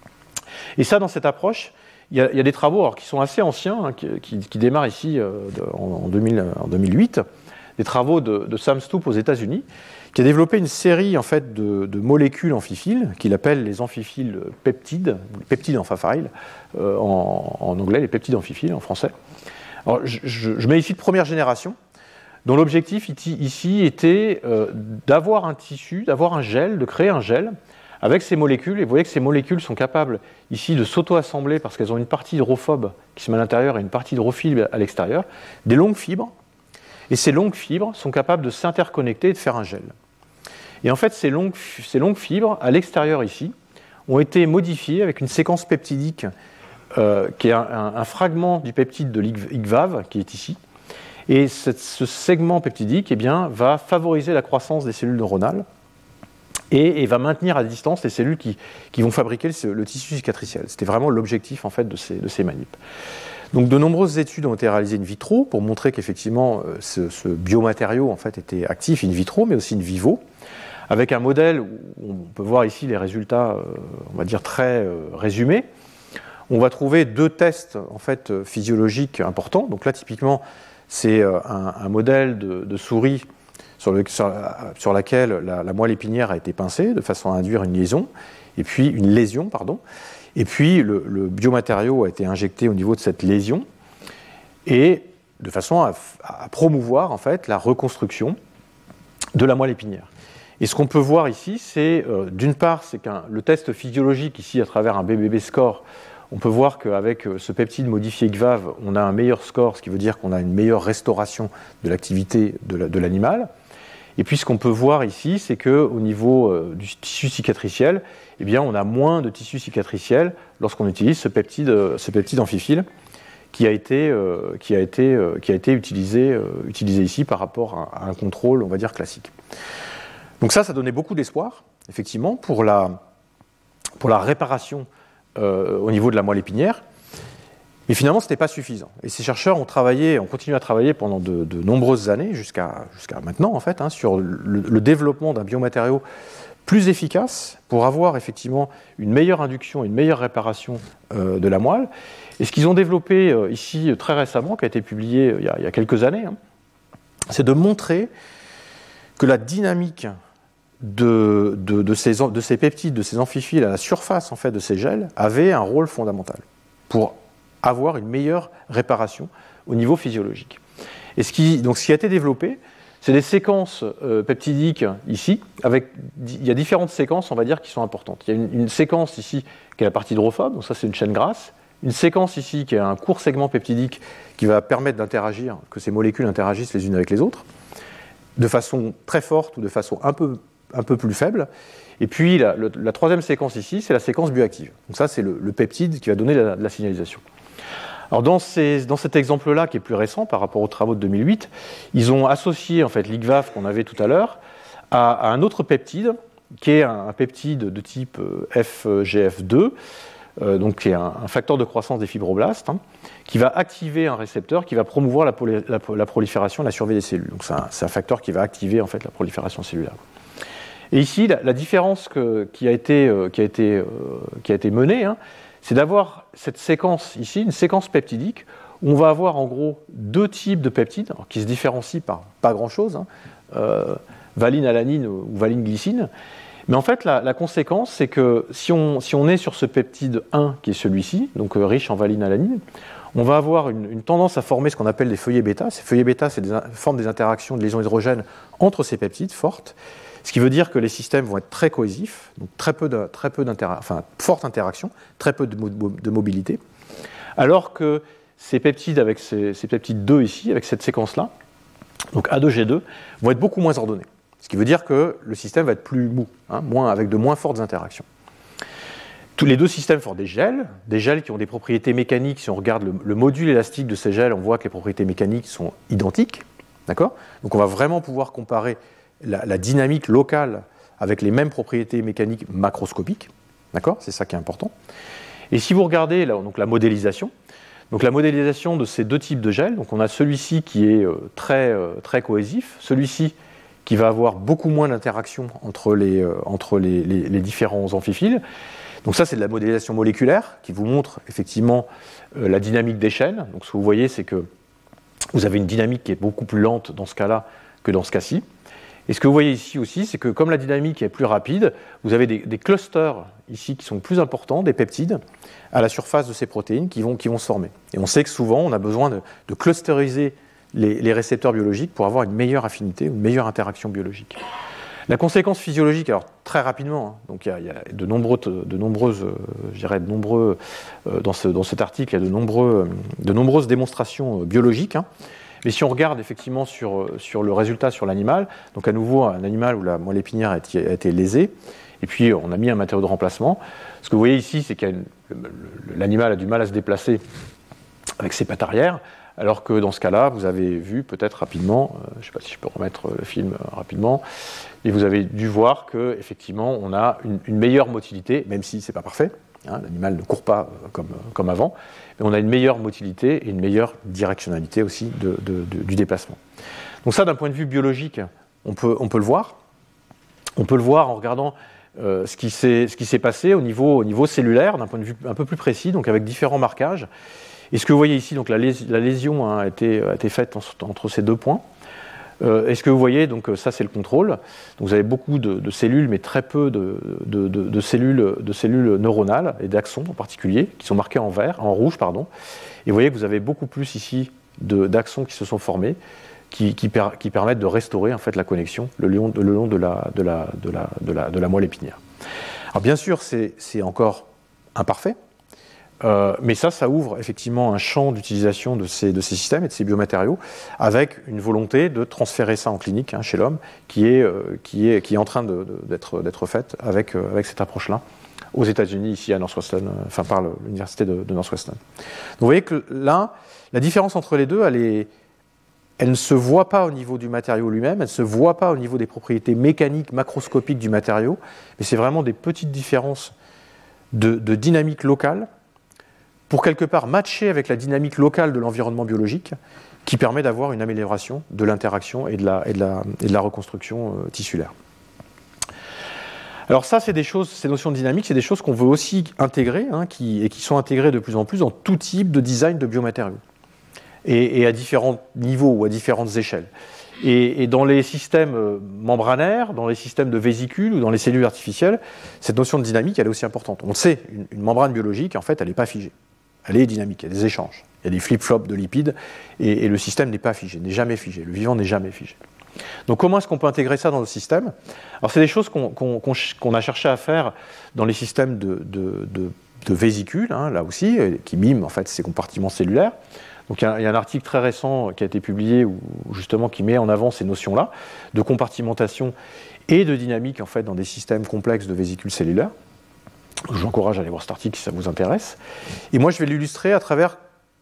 Et ça, dans cette approche, il y a, il y a des travaux alors, qui sont assez anciens, hein, qui, qui, qui démarrent ici euh, de, en, en, deux mille, en deux mille huit, des travaux de, de Sam Stoop aux États-Unis, qui a développé une série en fait, de, de molécules amphiphiles, qu'il appelle les amphiphiles peptides, les peptides amphiphiles, euh, en, en anglais, les peptides amphiphiles en français. Alors, je, je, je mets ici de première génération, dont l'objectif ici était euh, d'avoir un tissu, d'avoir un gel, de créer un gel avec ces molécules. Et vous voyez que ces molécules sont capables ici de s'auto-assembler parce qu'elles ont une partie hydrophobe qui se met à l'intérieur et une partie hydrophile à l'extérieur, des longues fibres. Et ces longues fibres sont capables de s'interconnecter et de faire un gel. Et en fait, ces longues, ces longues fibres, à l'extérieur ici, ont été modifiées avec une séquence peptidique euh, qui est un, un, un fragment du peptide de l'I G V A V qui est ici. Et cette, ce segment peptidique eh bien, va favoriser la croissance des cellules neuronales et, et va maintenir à distance les cellules qui, qui vont fabriquer le, le tissu cicatriciel. C'était vraiment l'objectif en fait, de ces, de ces manips. Donc, de nombreuses études ont été réalisées in vitro pour montrer qu'effectivement ce, ce biomatériau en fait, était actif in vitro, mais aussi in vivo, avec un modèle où on peut voir ici les résultats, euh, on va dire très euh, résumés. On va trouver deux tests en fait, physiologiques importants. Donc là, typiquement, c'est euh, un, un modèle de, de souris sur, le, sur, sur laquelle la, la moelle épinière a été pincée de façon à induire une liaison, et puis une lésion, pardon. Et puis, le, le biomatériau a été injecté au niveau de cette lésion, et de façon à, à promouvoir en fait, la reconstruction de la moelle épinière. Et ce qu'on peut voir ici, c'est, euh, d'une part, c'est que le test physiologique, ici, à travers un B B B score, on peut voir qu'avec ce peptide modifié G V A V, on a un meilleur score, ce qui veut dire qu'on a une meilleure restauration de l'activité de, la, de l'animal. Et puis, ce qu'on peut voir ici, c'est qu'au niveau euh, du tissu cicatriciel, eh bien, on a moins de tissu cicatriciel lorsqu'on utilise ce peptide, euh, ce peptide amphiphylle qui a été, euh, qui a été, euh, qui a été utilisé, euh, utilisé ici par rapport à, à un contrôle, on va dire, classique. Donc ça, ça donnait beaucoup d'espoir, effectivement, pour la, pour la réparation euh, au niveau de la moelle épinière. Mais finalement, ce n'était pas suffisant. Et ces chercheurs ont travaillé, ont continué à travailler pendant de, de nombreuses années, jusqu'à jusqu'à maintenant en fait, hein, sur le, le développement d'un biomatériau plus efficace pour avoir effectivement une meilleure induction, une meilleure réparation euh, de la moelle. Et ce qu'ils ont développé euh, ici très récemment, qui a été publié euh, il, y a, il y a quelques années, hein, c'est de montrer que la dynamique de, de, de, ces, de ces peptides, de ces amphiphiles à la surface en fait, de ces gels avait un rôle fondamental pour avoir une meilleure réparation au niveau physiologique. Et ce qui, donc, ce qui a été développé, c'est des séquences euh, peptidiques ici, avec, il y a différentes séquences, on va dire, qui sont importantes. Il y a une, une séquence ici qui est la partie hydrophobe, donc ça c'est une chaîne grasse, une séquence ici qui est un court segment peptidique qui va permettre d'interagir, que ces molécules interagissent les unes avec les autres, de façon très forte ou de façon un peu, un peu plus faible. Et puis la, le, la troisième séquence ici, c'est la séquence bioactive. Donc ça c'est le, le peptide qui va donner la, la signalisation. Alors dans, ces, dans cet exemple-là, qui est plus récent par rapport aux travaux de deux mille huit, ils ont associé en fait l'I G V A F qu'on avait tout à l'heure à, à un autre peptide, qui est un, un peptide de type F G F deux, euh, donc qui est un, un facteur de croissance des fibroblastes, hein, qui va activer un récepteur qui va promouvoir la, poly, la, la prolifération et la survie des cellules. Donc c'est un, c'est un facteur qui va activer en fait la prolifération cellulaire. Et ici, la, la différence que, qui, a été, euh, qui, a été, euh, qui a été menée, hein, c'est d'avoir cette séquence ici, une séquence peptidique, où on va avoir en gros deux types de peptides, alors, qui se différencient par pas grand-chose, hein, euh, valine, alanine ou valine, glycine. Mais en fait, la, la conséquence, c'est que si on, si on est sur ce peptide un, qui est celui-ci, donc euh, riche en valine, alanine, on va avoir une, une tendance à former ce qu'on appelle des feuillets bêta. Ces feuillets bêta, c'est des, forment des interactions de liaisons hydrogènes entre ces peptides fortes, ce qui veut dire que les systèmes vont être très cohésifs, donc très peu de, très peu d'intera- enfin, forte interaction, très peu de, mo- de mobilité, alors que ces peptides, avec ces, ces peptides deux ici, avec cette séquence-là, donc A deux G deux, vont être beaucoup moins ordonnés. Ce qui veut dire que le système va être plus mou, hein, moins, avec de moins fortes interactions. Tous les deux systèmes forment des gels, des gels qui ont des propriétés mécaniques. Si on regarde le, le module élastique de ces gels, on voit que les propriétés mécaniques sont identiques. D'accord ? Donc on va vraiment pouvoir comparer la, la dynamique locale avec les mêmes propriétés mécaniques macroscopiques. D'accord ? C'est ça qui est important. Et si vous regardez là, donc la modélisation, donc la modélisation de ces deux types de gels, donc on a celui-ci qui est euh, très, euh, très cohésif, celui-ci qui va avoir beaucoup moins d'interactions entre les, euh, entre les, les, les différents amphiphiles. Donc ça, c'est de la modélisation moléculaire qui vous montre effectivement euh, la dynamique des chaînes. Donc ce que vous voyez, c'est que vous avez une dynamique qui est beaucoup plus lente dans ce cas-là que dans ce cas-ci. Et ce que vous voyez ici aussi, c'est que comme la dynamique est plus rapide, vous avez des, des clusters ici qui sont plus importants, des peptides, à la surface de ces protéines qui vont, qui vont se former. Et on sait que souvent, on a besoin de, de clusteriser les, les récepteurs biologiques pour avoir une meilleure affinité, une meilleure interaction biologique. La conséquence physiologique, alors très rapidement, hein, donc il y a, il y a de, nombreux, de nombreuses, euh, je dirais de nombreux, euh, dans, ce, dans cet article, il y a de, nombreux, de nombreuses démonstrations euh, biologiques. Hein. Mais si on regarde effectivement sur, sur le résultat sur l'animal, donc à nouveau un animal où la moelle épinière a été, a été lésée, et puis on a mis un matériau de remplacement. Ce que vous voyez ici, c'est que l'animal a du mal à se déplacer avec ses pattes arrière, alors que dans ce cas-là, vous avez vu peut-être rapidement, euh, je ne sais pas si je peux remettre le film euh, rapidement, et vous avez dû voir qu'effectivement on a une, une meilleure motilité, même si ce n'est pas parfait, hein, l'animal ne court pas euh, comme, comme avant, mais on a une meilleure motilité et une meilleure directionnalité aussi de, de, de, du déplacement. Donc ça, d'un point de vue biologique, on peut, on peut le voir. On peut le voir en regardant euh, ce, qui s'est, ce qui s'est passé au niveau, au niveau cellulaire, d'un point de vue un peu plus précis, donc avec différents marquages. Et ce que vous voyez ici, donc la, lés- la lésion hein, a, été, a été faite en, entre ces deux points. Euh, et ce que vous voyez, donc ça c'est le contrôle. Donc vous avez beaucoup de, de cellules, mais très peu de, de, de, de, cellules, de cellules neuronales et d'axons en particulier, qui sont marqués en vert, en rouge, pardon. Et vous voyez que vous avez beaucoup plus ici de, d'axons qui se sont formés, qui, qui, per, qui permettent de restaurer en fait la connexion le long, le long de, la, de, la, de, la, de, la, de la moelle épinière. Alors bien sûr, c'est, c'est encore imparfait. Euh, mais ça, ça ouvre effectivement un champ d'utilisation de ces, de ces systèmes et de ces biomatériaux, avec une volonté de transférer ça en clinique hein, chez l'homme, qui est, euh, qui est, qui est en train de, de, d'être, d'être faite avec, euh, avec cette approche-là, aux États-Unis, ici à Northwestern, euh, enfin par le, l'université de, de Northwestern. Donc vous voyez que là, la différence entre les deux, elle, est, elle ne se voit pas au niveau du matériau lui-même, elle ne se voit pas au niveau des propriétés mécaniques, macroscopiques du matériau, mais c'est vraiment des petites différences de, de dynamique locale, pour quelque part matcher avec la dynamique locale de l'environnement biologique, qui permet d'avoir une amélioration de l'interaction et de la, et de la, et de la reconstruction euh, tissulaire. Alors ça, c'est des choses, ces notions de dynamique, c'est des choses qu'on veut aussi intégrer, hein, qui, et qui sont intégrées de plus en plus dans tout type de design de biomatériaux, et, et à différents niveaux ou à différentes échelles. Et, et dans les systèmes membranaires, dans les systèmes de vésicules ou dans les cellules artificielles, cette notion de dynamique, elle est aussi importante. On le sait, une, une membrane biologique, en fait, elle n'est pas figée. Elle est dynamique, il y a des échanges, il y a des flip-flops de lipides, et, et le système n'est pas figé, n'est jamais figé, le vivant n'est jamais figé. Donc comment est-ce qu'on peut intégrer ça dans le système? Alors c'est des choses qu'on, qu'on, qu'on a cherché à faire dans les systèmes de, de, de, de vésicules, hein, là aussi, qui miment en fait ces compartiments cellulaires. Donc il y, a, il y a un article très récent qui a été publié où, justement qui met en avant ces notions-là de compartimentation et de dynamique en fait dans des systèmes complexes de vésicules cellulaires. Je vous encourage à aller voir cet article si ça vous intéresse. Et moi je vais l'illustrer à travers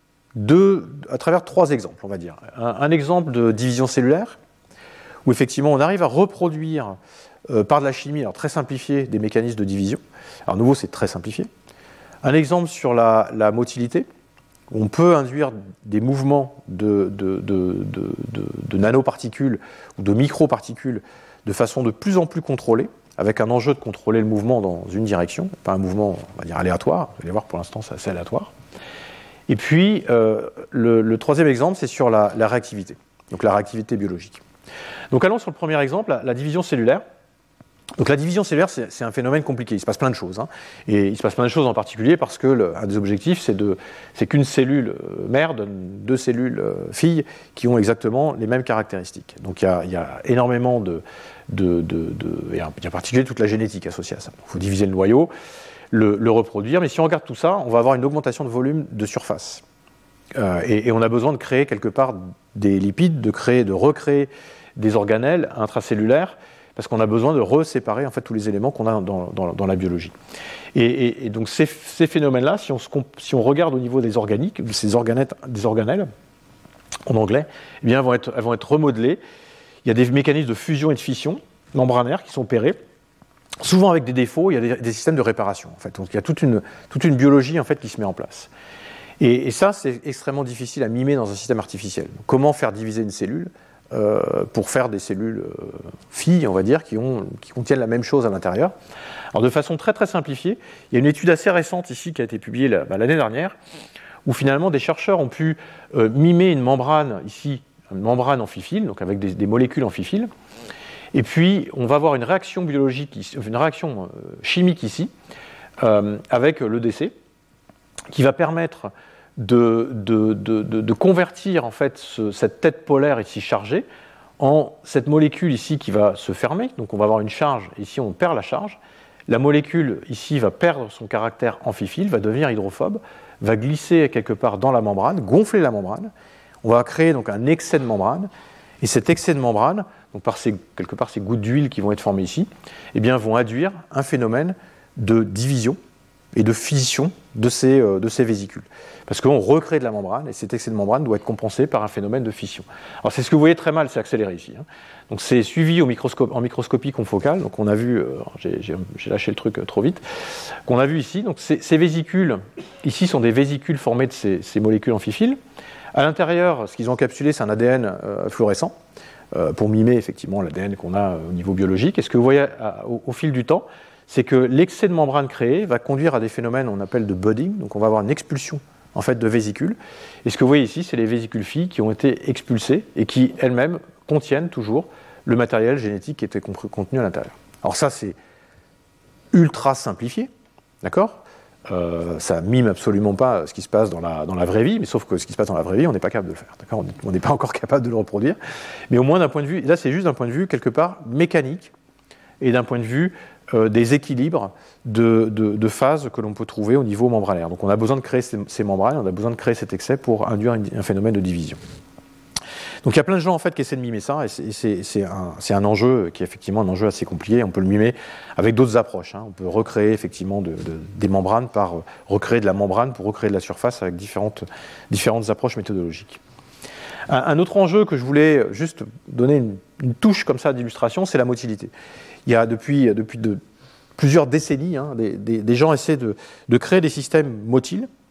deux, à travers trois exemples, on va dire. Un, un exemple de division cellulaire, où effectivement on arrive à reproduire euh, par de la chimie, alors très simplifiée, des mécanismes de division. Alors nouveau, c'est très simplifié. Un exemple sur la, la motilité, où on peut induire des mouvements de, de, de, de, de, de nanoparticules ou de microparticules de façon de plus en plus contrôlée, avec un enjeu de contrôler le mouvement dans une direction, pas un mouvement, on va dire, aléatoire. Vous allez voir, pour l'instant, c'est assez aléatoire. Et puis, euh, le, le troisième exemple, c'est sur la, la réactivité, donc la réactivité biologique. Donc allons sur le premier exemple, la, la division cellulaire. Donc la division cellulaire, c'est, c'est un phénomène compliqué, il se passe plein de choses. Hein. Et il se passe plein de choses en particulier parce que le, un des objectifs, c'est, de, c'est qu'une cellule mère donne deux cellules filles qui ont exactement les mêmes caractéristiques. Donc il y a, il y a énormément de... de, de, de et en particulier toute la génétique associée à ça. Il faut diviser le noyau, le, le reproduire, mais si on regarde tout ça, on va avoir une augmentation de volume de surface. Euh, et, et on a besoin de créer quelque part des lipides, de, créer, de recréer des organelles intracellulaires, parce qu'on a besoin de reséparer en fait tous les éléments qu'on a dans, dans, dans la biologie. Et, et, et donc ces, ces phénomènes-là, si on, se, si on regarde au niveau des organiques, ces organettes, des organelles, en anglais, eh bien elles vont, être, elles vont être remodelées. Il y a des mécanismes de fusion et de fission membranaires qui sont opérés, souvent avec des défauts. Il y a des, des systèmes de réparation. En fait. Donc il y a toute une, toute une biologie en fait, qui se met en place. Et, et ça, c'est extrêmement difficile à mimer dans un système artificiel. Donc, comment faire diviser une cellule euh, pour faire des cellules euh, filles, on va dire, qui, ont, qui contiennent la même chose à l'intérieur. Alors, de façon très très simplifiée, il y a une étude assez récente ici qui a été publiée là, bah, l'année dernière, où finalement des chercheurs ont pu euh, mimer une membrane ici, une membrane amphiphile, donc avec des, des molécules amphiphiles. Et puis, on va avoir une réaction biologique, ici, une réaction euh, chimique ici, euh, avec l'E D C, qui va permettre de, de, de, de, de convertir en fait ce, cette tête polaire ici chargée en cette molécule ici qui va se fermer. Donc on va avoir une charge, ici on perd la charge. La molécule ici va perdre son caractère amphiphile, va devenir hydrophobe, va glisser quelque part dans la membrane, gonfler la membrane. On va créer donc un excès de membrane. Et cet excès de membrane, donc par ces, quelque part ces gouttes d'huile qui vont être formées ici, eh bien, vont induire un phénomène de division et de fission de ces, euh, de ces vésicules. Parce qu'on recrée de la membrane, et cet excès de membrane doit être compensé par un phénomène de fission. Alors c'est ce que vous voyez très mal, c'est accéléré ici. Hein. Donc c'est suivi au microscope, en microscopie confocale, donc on a vu, euh, j'ai, j'ai, j'ai lâché le truc euh, trop vite, qu'on a vu ici. Donc ces, ces vésicules, ici sont des vésicules formées de ces, ces molécules amphiphiles. À l'intérieur, ce qu'ils ont encapsulé, c'est un A D N euh, fluorescent, euh, pour mimer effectivement l'A D N qu'on a au niveau biologique. Et ce que vous voyez à, au, au fil du temps, c'est que l'excès de membrane créé va conduire à des phénomènes qu'on appelle de budding, donc on va avoir une expulsion en fait, de vésicules. Et ce que vous voyez ici, c'est les vésicules filles qui ont été expulsées et qui elles-mêmes contiennent toujours le matériel génétique qui était contenu à l'intérieur. Alors ça, c'est ultra simplifié, d'accord ? Euh, ça mime absolument pas ce qui se passe dans la, dans la vraie vie, mais sauf que ce qui se passe dans la vraie vie, on n'est pas capable de le faire, d'accord ? On n'est pas encore capable de le reproduire, mais au moins d'un point de vue, là c'est juste d'un point de vue quelque part mécanique et d'un point de vue euh, des équilibres de, de, de phases que l'on peut trouver au niveau membranaire. Donc on a besoin de créer ces, ces membranes, on a besoin de créer cet excès pour induire une, un phénomène de division. Donc il y a plein de gens en fait qui essaient de mimer ça, et c'est, c'est, c'est, un, c'est un enjeu qui est effectivement un enjeu assez compliqué. On peut le mimer avec d'autres approches. Hein. On peut recréer effectivement de, de, des membranes par euh, recréer de la membrane pour recréer de la surface avec différentes, différentes approches méthodologiques. Un, un autre enjeu que je voulais juste donner une, une touche comme ça d'illustration, c'est la motilité. Il y a depuis, depuis de, plusieurs décennies, hein, des, des, des gens essaient de, de créer des systèmes motiles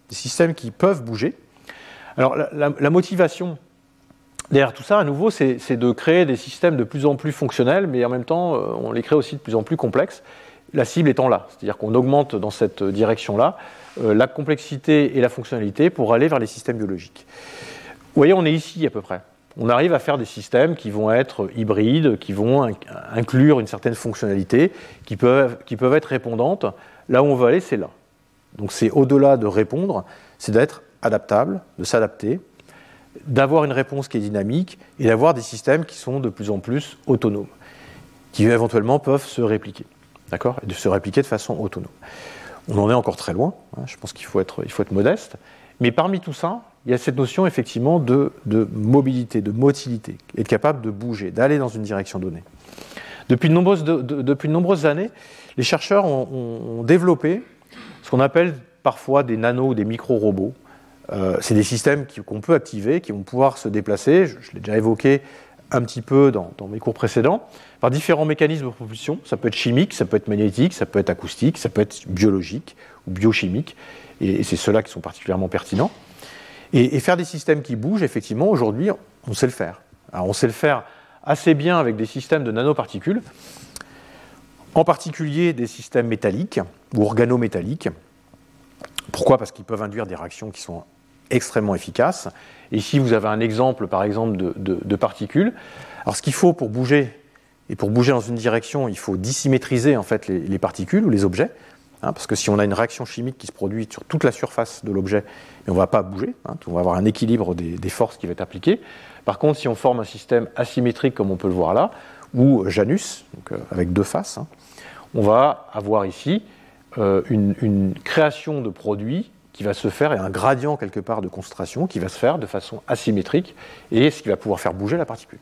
des systèmes qui peuvent bouger. Alors la, la, la motivation derrière tout ça, à nouveau, c'est, c'est de créer des systèmes de plus en plus fonctionnels, mais en même temps, euh, on les crée aussi de plus en plus complexes, la cible étant là. C'est-à-dire qu'on augmente dans cette direction-là euh, la complexité et la fonctionnalité pour aller vers les systèmes biologiques. Vous voyez, on est ici à peu près. On arrive à faire des systèmes qui vont être hybrides, qui vont inc- inclure une certaine fonctionnalité, qui peuvent, qui peuvent être répondantes. Là où on veut aller, c'est là. Donc c'est au-delà de répondre, c'est d'être adaptable, de s'adapter, d'avoir une réponse qui est dynamique et d'avoir des systèmes qui sont de plus en plus autonomes, qui éventuellement peuvent se répliquer, d'accord, et de se répliquer de façon autonome. On en est encore très loin, hein, je pense qu'il faut être, il faut être modeste, mais parmi tout ça, il y a cette notion effectivement de, de mobilité, de motilité, être capable de bouger, d'aller dans une direction donnée. Depuis de nombreuses, de, de, depuis de nombreuses années, les chercheurs ont, ont, ont développé ce qu'on appelle parfois des nano ou des micro-robots. Euh, c'est des systèmes qui, qu'on peut activer, qui vont pouvoir se déplacer, je, je l'ai déjà évoqué un petit peu dans, dans mes cours précédents, par différents mécanismes de propulsion. Ça peut être chimique, ça peut être magnétique, ça peut être acoustique, ça peut être biologique ou biochimique, et, et c'est ceux-là qui sont particulièrement pertinents. Et, et faire des systèmes qui bougent, effectivement, aujourd'hui, on sait le faire. Alors, on sait le faire assez bien avec des systèmes de nanoparticules, en particulier des systèmes métalliques ou organométalliques. Pourquoi ? Parce qu'ils peuvent induire des réactions qui sont extrêmement efficaces. Et ici, vous avez un exemple, par exemple, de, de, de particules. Alors, ce qu'il faut pour bouger, et pour bouger dans une direction, il faut dissymétriser en fait, les, les particules ou les objets. Hein, parce que si on a une réaction chimique qui se produit sur toute la surface de l'objet, on ne va pas bouger, hein, on va avoir un équilibre des, des forces qui va être appliqué. Par contre, si on forme un système asymétrique, comme on peut le voir là, ou Janus, donc, euh, avec deux faces, hein, on va avoir ici euh, une, une création de produits qui va se faire, et un gradient quelque part de concentration qui va se faire de façon asymétrique, et ce qui va pouvoir faire bouger la particule.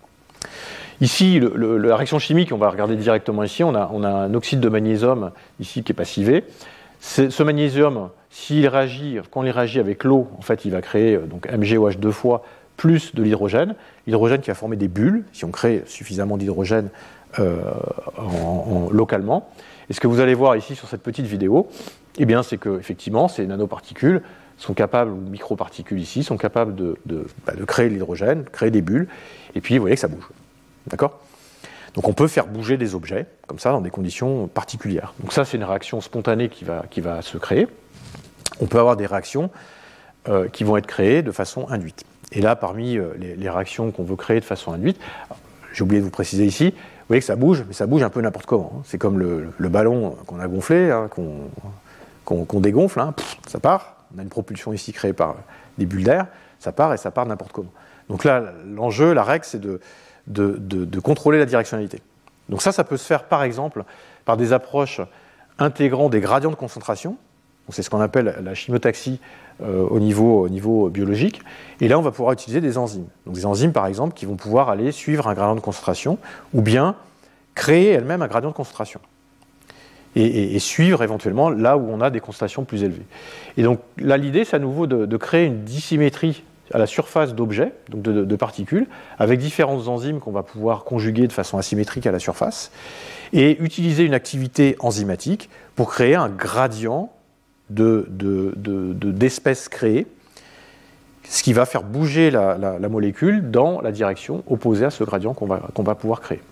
Ici, le, le, la réaction chimique, on va regarder directement ici, on a, on a un oxyde de magnésium ici qui est passivé. C'est, ce magnésium, s'il réagit, quand il réagit avec l'eau, en fait, il va créer donc M g O H deux fois plus de l'hydrogène. L'hydrogène qui va former des bulles, si on crée suffisamment d'hydrogène euh, en, en, localement. Et ce que vous allez voir ici sur cette petite vidéo, eh bien, c'est que effectivement, ces nanoparticules sont capables, ou microparticules ici, sont capables de, de, bah, de créer de l'hydrogène, créer des bulles, et puis vous voyez que ça bouge. D'accord ? Donc on peut faire bouger des objets, comme ça, dans des conditions particulières. Donc ça, c'est une réaction spontanée qui va, qui va se créer. On peut avoir des réactions euh, qui vont être créées de façon induite. Et là, parmi euh, les, les réactions qu'on veut créer de façon induite, j'ai oublié de vous préciser ici, vous voyez que ça bouge, mais ça bouge un peu n'importe comment. Hein. C'est comme le, le ballon qu'on a gonflé, hein, qu'on, qu'on, qu'on dégonfle, hein, pff, ça part. On a une propulsion ici créée par des bulles d'air, ça part et ça part n'importe comment. Donc là, l'enjeu, la règle, c'est de De, de, de contrôler la directionnalité. Donc ça, ça peut se faire par exemple par des approches intégrant des gradients de concentration. Donc c'est ce qu'on appelle la chimiotaxie euh, au, niveau, au niveau biologique. Et là, on va pouvoir utiliser des enzymes. Donc des enzymes, par exemple, qui vont pouvoir aller suivre un gradient de concentration ou bien créer elles-mêmes un gradient de concentration et, et, et suivre éventuellement là où on a des concentrations plus élevées. Et donc là, l'idée, c'est à nouveau de, de créer une dissymétrie à la surface d'objets, donc de, de, de particules, avec différentes enzymes qu'on va pouvoir conjuguer de façon asymétrique à la surface, et utiliser une activité enzymatique pour créer un gradient de, de, de, de, d'espèces créées, ce qui va faire bouger la, la, la molécule dans la direction opposée à ce gradient qu'on va, qu'on va pouvoir créer.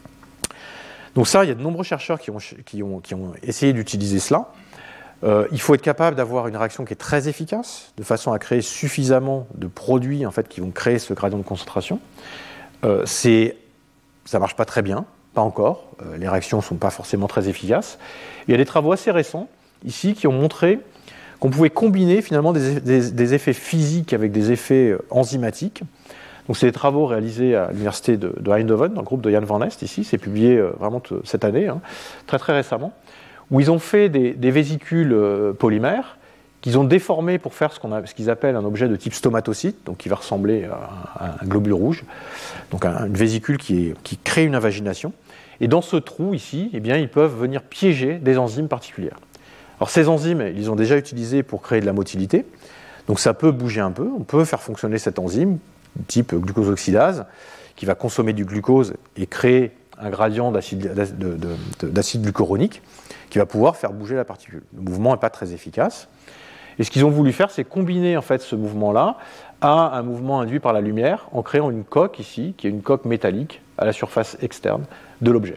Donc ça, il y a de nombreux chercheurs qui ont, qui ont, qui ont essayé d'utiliser cela. Euh, il faut être capable d'avoir une réaction qui est très efficace, de façon à créer suffisamment de produits en fait, qui vont créer ce gradient de concentration. Euh, c'est, ça ne marche pas très bien, pas encore. Euh, les réactions ne sont pas forcément très efficaces. Il y a des travaux assez récents, ici, qui ont montré qu'on pouvait combiner finalement des, des, des effets physiques avec des effets enzymatiques. Donc, c'est des travaux réalisés à l'université de, de Eindhoven, dans le groupe de Jan van Est, ici. C'est publié euh, vraiment t- cette année, hein, très très récemment, où ils ont fait des, des vésicules euh, polymères qu'ils ont déformées pour faire ce, qu'on a, ce qu'ils appellent un objet de type stomatocyte, donc qui va ressembler à, à un globule rouge, donc un, une vésicule qui, est, qui crée une invagination. Et dans ce trou ici, eh bien, ils peuvent venir piéger des enzymes particulières. Alors ces enzymes, ils ont déjà utilisé pour créer de la motilité, donc ça peut bouger un peu, on peut faire fonctionner cette enzyme, type glucosoxydase, qui va consommer du glucose et créer un gradient d'acide, de, de, d'acide glucuronique qui va pouvoir faire bouger la particule. Le mouvement n'est pas très efficace. Et ce qu'ils ont voulu faire, c'est combiner en fait ce mouvement-là à un mouvement induit par la lumière en créant une coque ici, qui est une coque métallique à la surface externe de l'objet.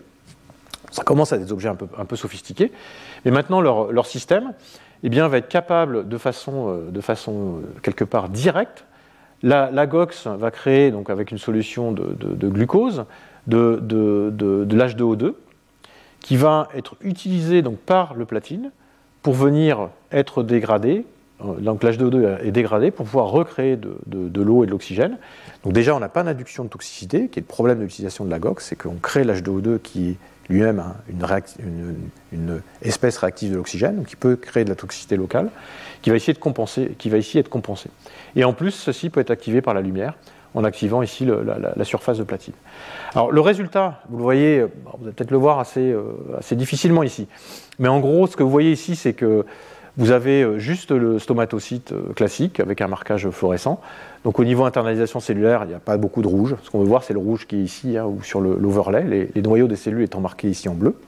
Ça commence à être des objets un peu, un peu sophistiqués, mais maintenant leur, leur système eh bien, va être capable de façon, de façon quelque part directe. La, la GOX va créer, donc, avec une solution de, de, de glucose, de, de, de, de l'H deux O deux, qui va être utilisé donc, par le platine pour venir être dégradé. Donc l'H deux O deux est dégradé pour pouvoir recréer de, de, de l'eau et de l'oxygène. Donc déjà, on n'a pas d'induction de toxicité, qui est le problème de l'utilisation de la GOX, c'est qu'on crée l'H deux O deux qui est lui-même hein, une, réact- une, une espèce réactive de l'oxygène, donc qui peut créer de la toxicité locale, qui va essayer de compenser, qui va ici être compensée. Et en plus, ceci peut être activé par la lumière, en activant ici le, la, la, la surface de platine. Alors le résultat, vous le voyez, vous allez peut-être le voir assez, euh, assez difficilement ici, mais en gros, ce que vous voyez ici, c'est que vous avez juste le stomatocyte classique avec un marquage fluorescent. Donc au niveau internalisation cellulaire, il n'y a pas beaucoup de rouge. Ce qu'on veut voir, c'est le rouge qui est ici, hein, ou sur le, l'overlay, les, les noyaux des cellules étant marqués ici en bleu.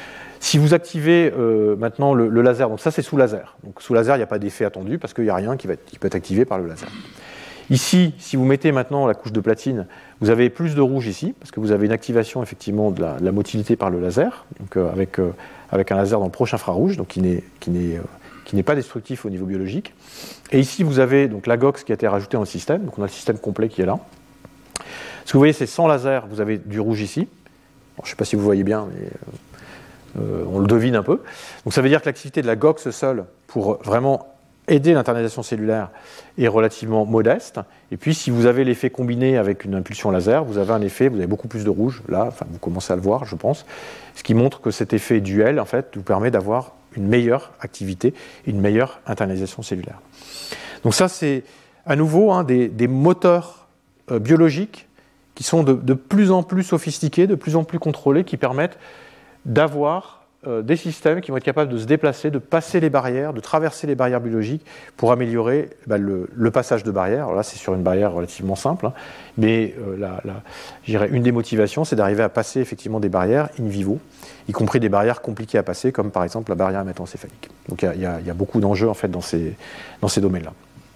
Si vous activez euh, maintenant le, le laser, donc ça c'est sous laser. Donc sous laser, il n'y a pas d'effet attendu parce qu'il n'y a rien qui, va être, qui peut être activé par le laser. Ici, si vous mettez maintenant la couche de platine, vous avez plus de rouge ici, parce que vous avez une activation effectivement de la, de la motilité par le laser, donc euh, avec, euh, avec un laser dans le proche infrarouge, donc qui n'est, qui n'est, euh, qui n'est pas destructif au niveau biologique. Et ici, vous avez donc la GOX qui a été rajoutée dans le système, donc on a le système complet qui est là. Ce que vous voyez, c'est sans laser, vous avez du rouge ici. Alors, je ne sais pas si vous voyez bien, mais euh, on le devine un peu. Donc ça veut dire que l'activité de la GOX seule, pour vraiment aider l'internalisation cellulaire, est relativement modeste. Et puis, si vous avez l'effet combiné avec une impulsion laser, vous avez un effet, vous avez beaucoup plus de rouge, là, enfin, vous commencez à le voir, je pense, ce qui montre que cet effet duel, en fait, vous permet d'avoir une meilleure activité, une meilleure internalisation cellulaire. Donc ça, c'est à nouveau hein, des, des moteurs euh, biologiques qui sont de, de plus en plus sophistiqués, de plus en plus contrôlés, qui permettent d'avoir euh, des systèmes qui vont être capables de se déplacer, de passer les barrières, de traverser les barrières biologiques pour améliorer bah, le, le passage de barrières. Alors là, c'est sur une barrière relativement simple, hein, mais euh, la, la, je dirais, une des motivations, c'est d'arriver à passer effectivement des barrières in vivo, y compris des barrières compliquées à passer, comme par exemple la barrière hémato-encéphalique. Donc il y, y, y a beaucoup d'enjeux en fait dans ces, dans ces domaines-là.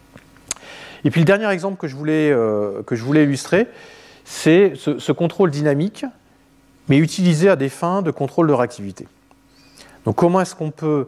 Et puis le dernier exemple que je voulais, euh, que je voulais illustrer, c'est ce, ce contrôle dynamique, mais utilisé à des fins de contrôle de réactivité. Donc comment est-ce qu'on peut,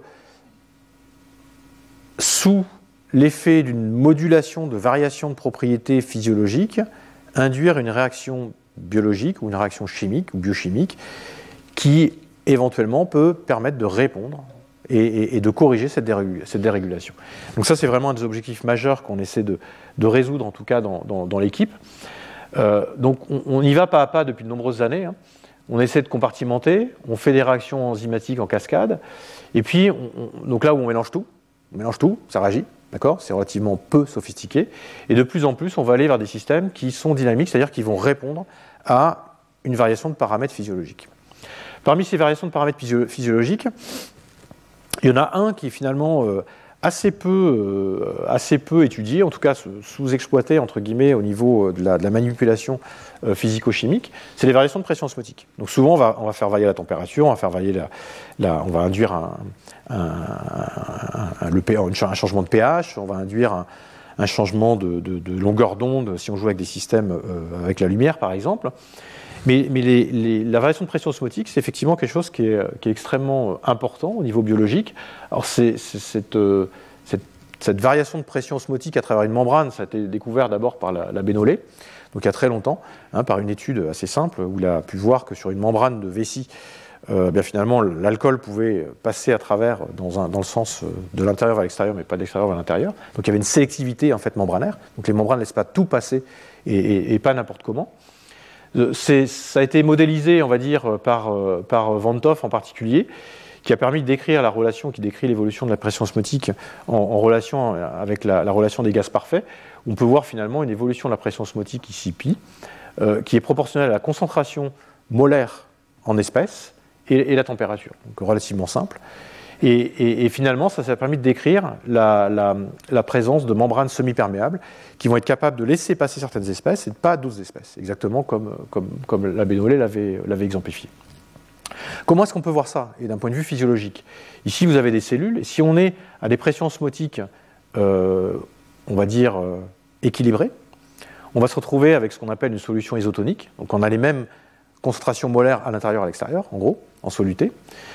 sous l'effet d'une modulation de variation de propriétés physiologiques, induire une réaction biologique ou une réaction chimique ou biochimique qui éventuellement peut permettre de répondre et, et, et de corriger cette, dérégul- cette dérégulation. Donc ça, c'est vraiment un des objectifs majeurs qu'on essaie de, de résoudre, en tout cas dans, dans, dans l'équipe. Euh, donc on, on y va pas à pas depuis de nombreuses années. Hein. On essaie de compartimenter, on fait des réactions enzymatiques en cascade, et puis on, on, donc là où on mélange tout, on mélange tout, ça réagit, d'accord ? C'est relativement peu sophistiqué, et de plus en plus on va aller vers des systèmes qui sont dynamiques, c'est-à-dire qui vont répondre à une variation de paramètres physiologiques. Parmi ces variations de paramètres physio- physiologiques, il y en a un qui est finalement euh, assez peu, euh, assez peu étudié, en tout cas sous-exploité entre guillemets au niveau de la, de la manipulation euh, physico-chimique, c'est les variations de pression osmotique. Donc souvent on va, on va faire varier la température, on va faire varier la, la on va induire un, un, un, un, le, un changement de pH, on va induire un, un changement de, de, de longueur d'onde si on joue avec des systèmes euh, avec la lumière par exemple. Mais, mais les, les, la variation de pression osmotique, c'est effectivement quelque chose qui est, qui est extrêmement important au niveau biologique. Alors, c'est, c'est cette, cette, cette variation de pression osmotique à travers une membrane, ça a été découvert d'abord par la, la Bénolé, donc il y a très longtemps, hein, par une étude assez simple, où il a pu voir que sur une membrane de vessie, euh, bien finalement, l'alcool pouvait passer à travers, dans, un, dans le sens de l'intérieur vers l'extérieur, mais pas de l'extérieur vers l'intérieur. Donc il y avait une sélectivité en fait membranaire, donc les membranes ne laissent pas tout passer et, et, et pas n'importe comment. C'est, ça a été modélisé, on va dire, par, par Van 't Hoff en particulier, qui a permis de décrire la relation, qui décrit l'évolution de la pression osmotique en, en relation avec la, la relation des gaz parfaits. On peut voir finalement une évolution de la pression osmotique ici, pi, euh, qui est proportionnelle à la concentration molaire en espèces et, et la température. Donc relativement simple. Et, et, et finalement, ça, ça a permis de décrire la, la, la présence de membranes semi-perméables qui vont être capables de laisser passer certaines espèces et pas d'autres espèces, exactement comme, comme, comme la Bénolé l'avait, l'avait exemplifié. Comment est-ce qu'on peut voir ça ? Et d'un point de vue physiologique, ici vous avez des cellules, et si on est à des pressions osmotiques euh, on va dire, euh, équilibrée, on va se retrouver avec ce qu'on appelle une solution isotonique. Donc on a les mêmes concentrations molaires à l'intérieur et à l'extérieur, en gros, en soluté.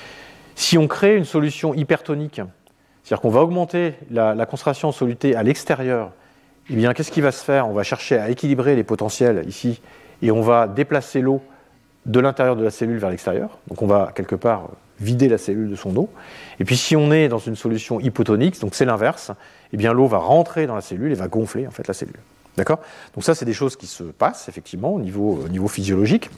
Si on crée une solution hypertonique, c'est-à-dire qu'on va augmenter la, la concentration en soluté à l'extérieur, eh bien, qu'est-ce qui va se faire? On va chercher à équilibrer les potentiels ici, et on va déplacer l'eau de l'intérieur de la cellule vers l'extérieur. Donc on va quelque part vider la cellule de son eau. Et puis si on est dans une solution hypotonique, donc c'est l'inverse, eh bien l'eau va rentrer dans la cellule et va gonfler en fait la cellule. D'accord? Donc ça, c'est des choses qui se passent effectivement au niveau, au niveau physiologique.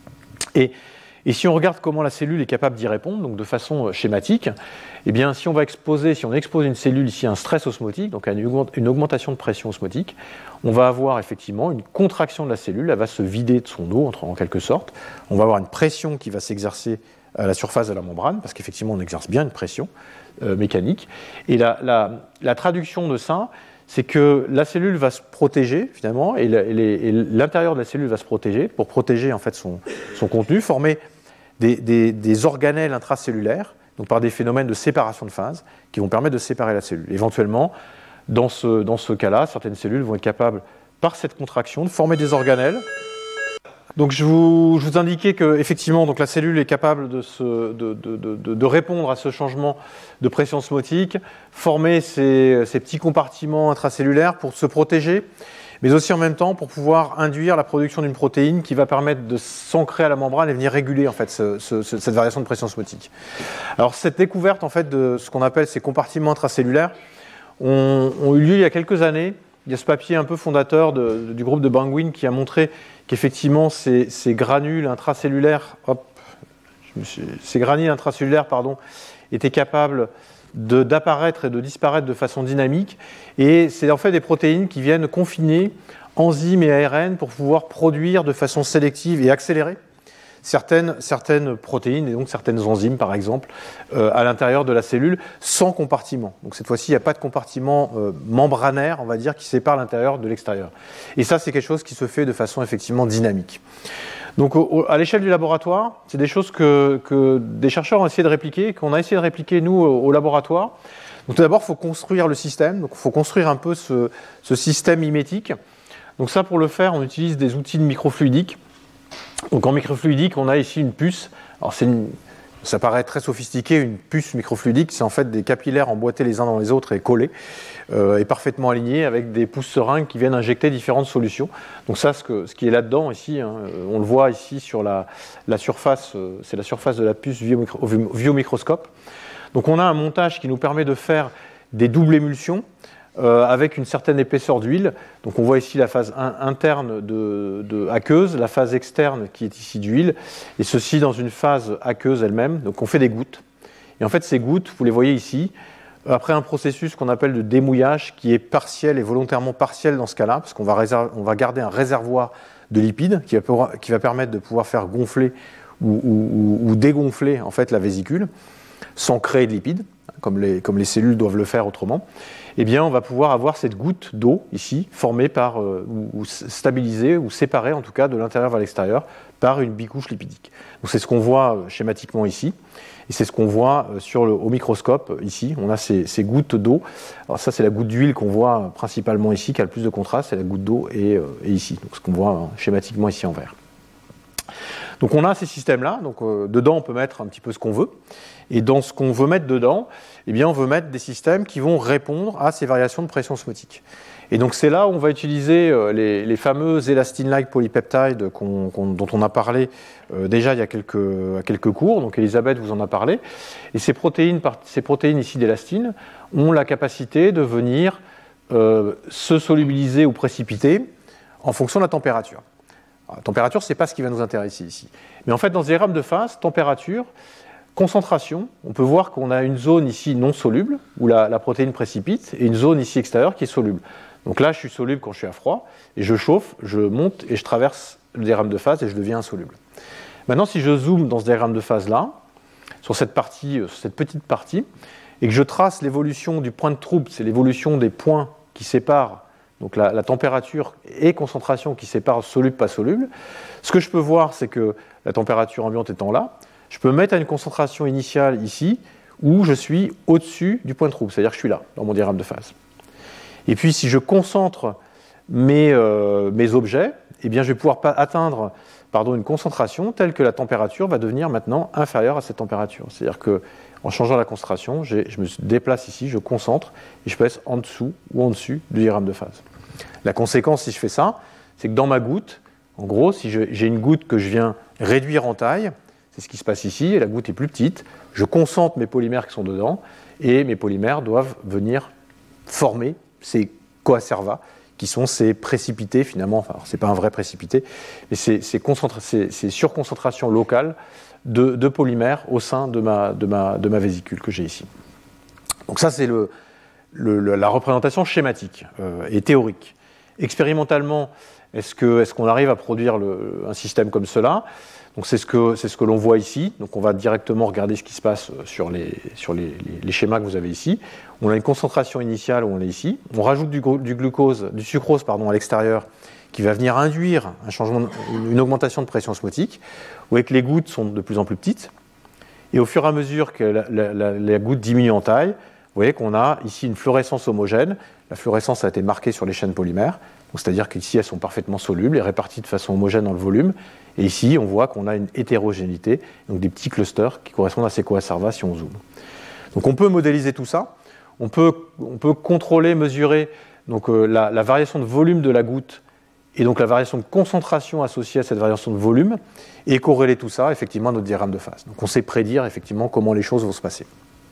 Et, et si on regarde comment la cellule est capable d'y répondre, donc de façon schématique, eh bien si on va exposer, si on expose une cellule ici à un stress osmotique, donc à une augmentation de pression osmotique, on va avoir effectivement une contraction de la cellule, elle va se vider de son eau en quelque sorte. On va avoir une pression qui va s'exercer à la surface de la membrane, parce qu'effectivement on exerce bien une pression euh, mécanique. Et la, la, la traduction de ça, c'est que la cellule va se protéger finalement, et l'intérieur de la cellule va se protéger pour protéger en fait son, son contenu, former des, des, des organelles intracellulaires, donc par des phénomènes de séparation de phase, qui vont permettre de séparer la cellule. Éventuellement, dans ce, dans ce cas-là, certaines cellules vont être capables, par cette contraction, de former des organelles. Donc je vous, je vous indiquais qu'effectivement, donc la cellule est capable de, se, de, de, de, de répondre à ce changement de pression osmotique, former ces, ces petits compartiments intracellulaires pour se protéger, mais aussi en même temps pour pouvoir induire la production d'une protéine qui va permettre de s'ancrer à la membrane et venir réguler en fait ce, ce, cette variation de pression osmotique. Alors cette découverte en fait de ce qu'on appelle ces compartiments intracellulaires ont, ont eu lieu il y a quelques années. Il y a ce papier un peu fondateur de, de, du groupe de Bangwin qui a montré qu'effectivement ces, ces granules intracellulaires, hop, je me suis, ces granules intracellulaires pardon, étaient capables de, d'apparaître et de disparaître de façon dynamique. Et c'est en fait des protéines qui viennent confiner enzymes et A R N pour pouvoir produire de façon sélective et accélérée certaines, certaines protéines et donc certaines enzymes par exemple euh, à l'intérieur de la cellule sans compartiment. Donc cette fois-ci il n'y a pas de compartiment euh, membranaire on va dire qui sépare l'intérieur de l'extérieur. Et ça c'est quelque chose qui se fait de façon effectivement dynamique. Donc au, à l'échelle du laboratoire, c'est des choses que, que des chercheurs ont essayé de répliquer, qu'on a essayé de répliquer nous au, au laboratoire. Donc tout d'abord il faut construire le système, donc il faut construire un peu ce, ce système mimétique. Donc ça pour le faire on utilise des outils de microfluidique. Donc en microfluidique, on a ici une puce. Alors c'est une, ça paraît très sophistiqué, une puce microfluidique, c'est en fait des capillaires emboîtés les uns dans les autres et collés, euh, et parfaitement alignés avec des pouces seringues qui viennent injecter différentes solutions. Donc ça, ce, que, ce qui est là-dedans ici, hein, on le voit ici sur la, la surface, euh, c'est la surface de la puce vue au microscope. Donc on a un montage qui nous permet de faire des doubles émulsions, Euh, avec une certaine épaisseur d'huile. Donc on voit ici la phase in- interne de, de aqueuse, la phase externe qui est ici d'huile, et ceci dans une phase aqueuse elle-même. Donc on fait des gouttes. Et en fait ces gouttes, vous les voyez ici, après un processus qu'on appelle de démouillage qui est partiel et volontairement partiel dans ce cas-là, parce qu'on va, réserv- on va garder un réservoir de lipides qui va, pouvoir, qui va permettre de pouvoir faire gonfler ou, ou, ou dégonfler en fait la vésicule sans créer de lipides, comme les, comme les cellules doivent le faire autrement. Eh bien, on va pouvoir avoir cette goutte d'eau ici, formée par, euh, ou, ou stabilisée, ou séparée en tout cas de l'intérieur vers l'extérieur, par une bicouche lipidique. Donc c'est ce qu'on voit euh, schématiquement ici, et c'est ce qu'on voit euh, sur le, au microscope euh, ici. On a ces, ces gouttes d'eau. Alors ça, c'est la goutte d'huile qu'on voit euh, principalement ici, qui a le plus de contraste, c'est la goutte d'eau et, euh, et ici. Donc ce qu'on voit euh, schématiquement ici en vert. Donc on a ces systèmes-là, donc euh, dedans on peut mettre un petit peu ce qu'on veut, et dans ce qu'on veut mettre dedans, eh bien on veut mettre des systèmes qui vont répondre à ces variations de pression osmotique. Et donc c'est là où on va utiliser euh, les, les fameux elastine-like polypeptides qu'on, qu'on, dont on a parlé euh, déjà il y a quelques, à quelques cours, donc Elisabeth vous en a parlé, et ces protéines, ces protéines ici d'élastine ont la capacité de venir euh, se solubiliser ou précipiter en fonction de la température. La température, ce n'est pas ce qui va nous intéresser ici. Mais en fait, dans ce diagramme de phase, température, concentration, on peut voir qu'on a une zone ici non soluble, où la, la protéine précipite, et une zone ici extérieure qui est soluble. Donc là, je suis soluble quand je suis à froid, et je chauffe, je monte, et je traverse le diagramme de phase, et je deviens insoluble. Maintenant, si je zoome dans ce diagramme de phase-là, sur cette partie, sur cette petite partie, et que je trace l'évolution du point de trouble, c'est l'évolution des points qui séparent donc la, la température et concentration qui séparent soluble, pas soluble. Ce que je peux voir, c'est que la température ambiante étant là, je peux mettre à une concentration initiale ici, où je suis au-dessus du point de trouble, c'est-à-dire que je suis là, dans mon diagramme de phase. Et puis si je concentre mes, euh, mes objets, eh bien, je vais pouvoir pas atteindre pardon, une concentration telle que la température va devenir maintenant inférieure à cette température. C'est-à-dire qu'en changeant la concentration, je me déplace ici, je concentre, et je peux être en dessous ou en dessus du diagramme de phase. La conséquence, si je fais ça, c'est que dans ma goutte, en gros, si j'ai une goutte que je viens réduire en taille, c'est ce qui se passe ici, et la goutte est plus petite, je concentre mes polymères qui sont dedans, et mes polymères doivent venir former ces coacervas, qui sont ces précipités finalement, enfin ce n'est pas un vrai précipité, mais ces, ces, ces, ces surconcentrations locales de, de polymères au sein de ma, de ma, de ma vésicule que j'ai ici. Donc ça c'est le, le, le, la représentation schématique euh, et théorique. Expérimentalement, est-ce que, est-ce qu'on arrive à produire le, un système comme cela? Donc c'est ce que, c'est ce que l'on voit ici. Donc on va directement regarder ce qui se passe sur les, sur les, les, les schémas que vous avez ici. On a une concentration initiale où on est ici. On rajoute du, du glucose, du sucrose pardon, à l'extérieur qui va venir induire un changement, une augmentation de pression osmotique. Vous voyez que les gouttes sont de plus en plus petites. Et au fur et à mesure que la, la, la, la goutte diminue en taille, vous voyez qu'on a ici une fluorescence homogène. La fluorescence a été marquée sur les chaînes polymères. C'est-à-dire qu'ici, elles sont parfaitement solubles et réparties de façon homogène dans le volume. Et ici, on voit qu'on a une hétérogénéité, donc des petits clusters qui correspondent à ces coacervas si on zoome. Donc on peut modéliser tout ça. On peut, on peut contrôler, mesurer donc, euh, la, la variation de volume de la goutte et donc la variation de concentration associée à cette variation de volume et corréler tout ça effectivement à notre diagramme de phase. Donc on sait prédire effectivement comment les choses vont se passer.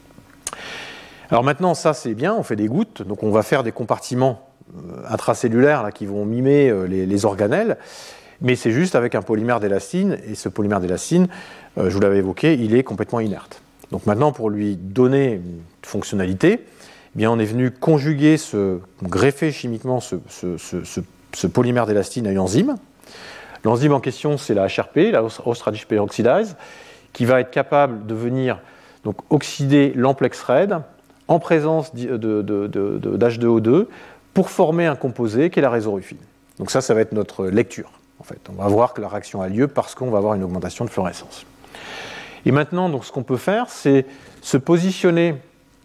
Alors maintenant, ça c'est bien, on fait des gouttes, donc on va faire des compartiments intracellulaires là, qui vont mimer euh, les, les organelles, mais c'est juste avec un polymère d'élastine, et ce polymère d'élastine, euh, je vous l'avais évoqué, il est complètement inerte. Donc maintenant, pour lui donner une fonctionnalité, eh bien, on est venu conjuguer, ce, greffer chimiquement ce, ce, ce, ce, ce polymère d'élastine à une enzyme. L'enzyme en question, c'est la H R P, la Host-Radish Peroxidase, qui va être capable de venir donc, oxyder l'amplex raide en présence de, de, de, de, d'H deux O deux, pour former un composé qui est la résorufine. Donc ça, ça va être notre lecture. En fait, on va voir que la réaction a lieu parce qu'on va avoir une augmentation de fluorescence. Et maintenant, donc, ce qu'on peut faire, c'est se positionner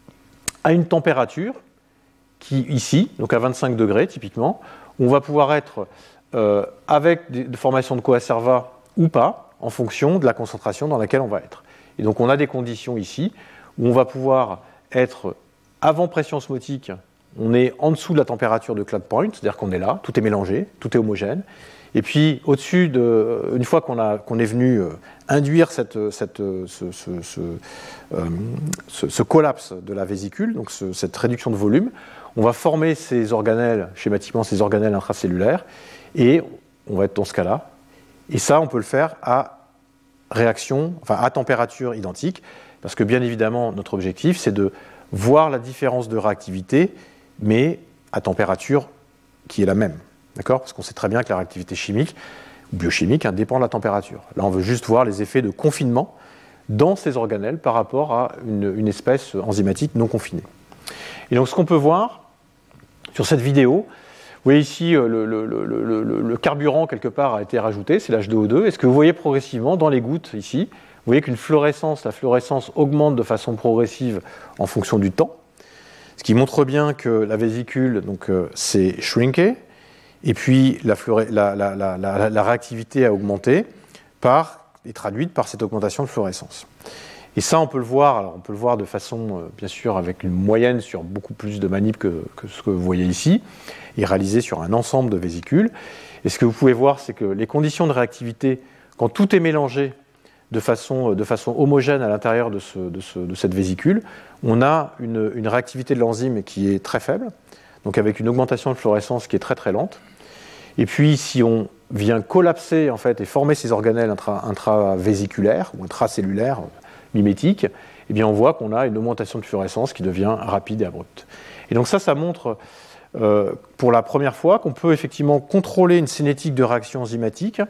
à une température qui, ici, donc à vingt-cinq degrés typiquement, où on va pouvoir être euh, avec des, des formations de coacerva ou pas, en fonction de la concentration dans laquelle on va être. Et donc on a des conditions ici où on va pouvoir être avant pression osmotique. On est en dessous de la température de cloud point, c'est-à-dire qu'on est là, tout est mélangé, tout est homogène. Et puis, au-dessus, de, une fois qu'on, a, qu'on est venu euh, induire cette, cette, ce, ce, ce, euh, ce, ce collapse de la vésicule, donc ce, cette réduction de volume, on va former ces organelles, schématiquement ces organelles intracellulaires, et on va être dans ce cas-là. Et ça, on peut le faire à réaction, enfin à température identique, parce que bien évidemment, notre objectif, c'est de voir la différence de réactivité, mais à température qui est la même. D'accord ? Parce qu'on sait très bien que la réactivité chimique ou biochimique hein, dépend de la température. Là, on veut juste voir les effets de confinement dans ces organelles par rapport à une, une espèce enzymatique non confinée. Et donc, ce qu'on peut voir sur cette vidéo, vous voyez ici le, le, le, le, le, le carburant quelque part a été rajouté, c'est l'H deux O deux. Et ce que vous voyez progressivement dans les gouttes ici, vous voyez qu'une fluorescence, la fluorescence augmente de façon progressive en fonction du temps. Ce qui montre bien que la vésicule donc, euh, s'est shrinkée, et puis la, la, la, la, la, la réactivité a augmenté par, est traduite par cette augmentation de fluorescence. Et ça, on peut le voir, alors on peut le voir de façon, euh, bien sûr, avec une moyenne sur beaucoup plus de manip que, que ce que vous voyez ici, et réalisé sur un ensemble de vésicules. Et ce que vous pouvez voir, c'est que les conditions de réactivité, quand tout est mélangé de façon, de façon homogène à l'intérieur de, ce, de, ce, de cette vésicule, on a une, une réactivité de l'enzyme qui est très faible, donc avec une augmentation de fluorescence qui est très très lente. Et puis si on vient collapser en fait, et former ces organelles intra, intravésiculaires ou intracellulaires mimétiques, eh bien on voit qu'on a une augmentation de fluorescence qui devient rapide et abrupte. Et donc ça, ça montre euh, pour la première fois qu'on peut effectivement contrôler une cinétique de réaction enzymatique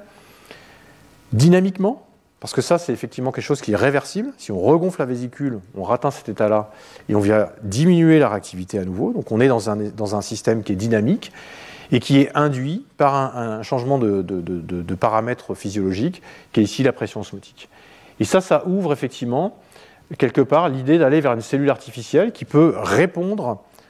dynamiquement. Parce que ça, c'est effectivement quelque chose qui est réversible. Si on regonfle la vésicule, on atteint cet état-là et on vient diminuer la réactivité à nouveau. Donc on est dans un, dans un système qui est dynamique et qui est induit par un, un changement de, de, de, de paramètres physiologiques, qui est ici la pression osmotique. Et ça, ça ouvre effectivement, quelque part, l'idée d'aller vers une cellule artificielle qui peut répondre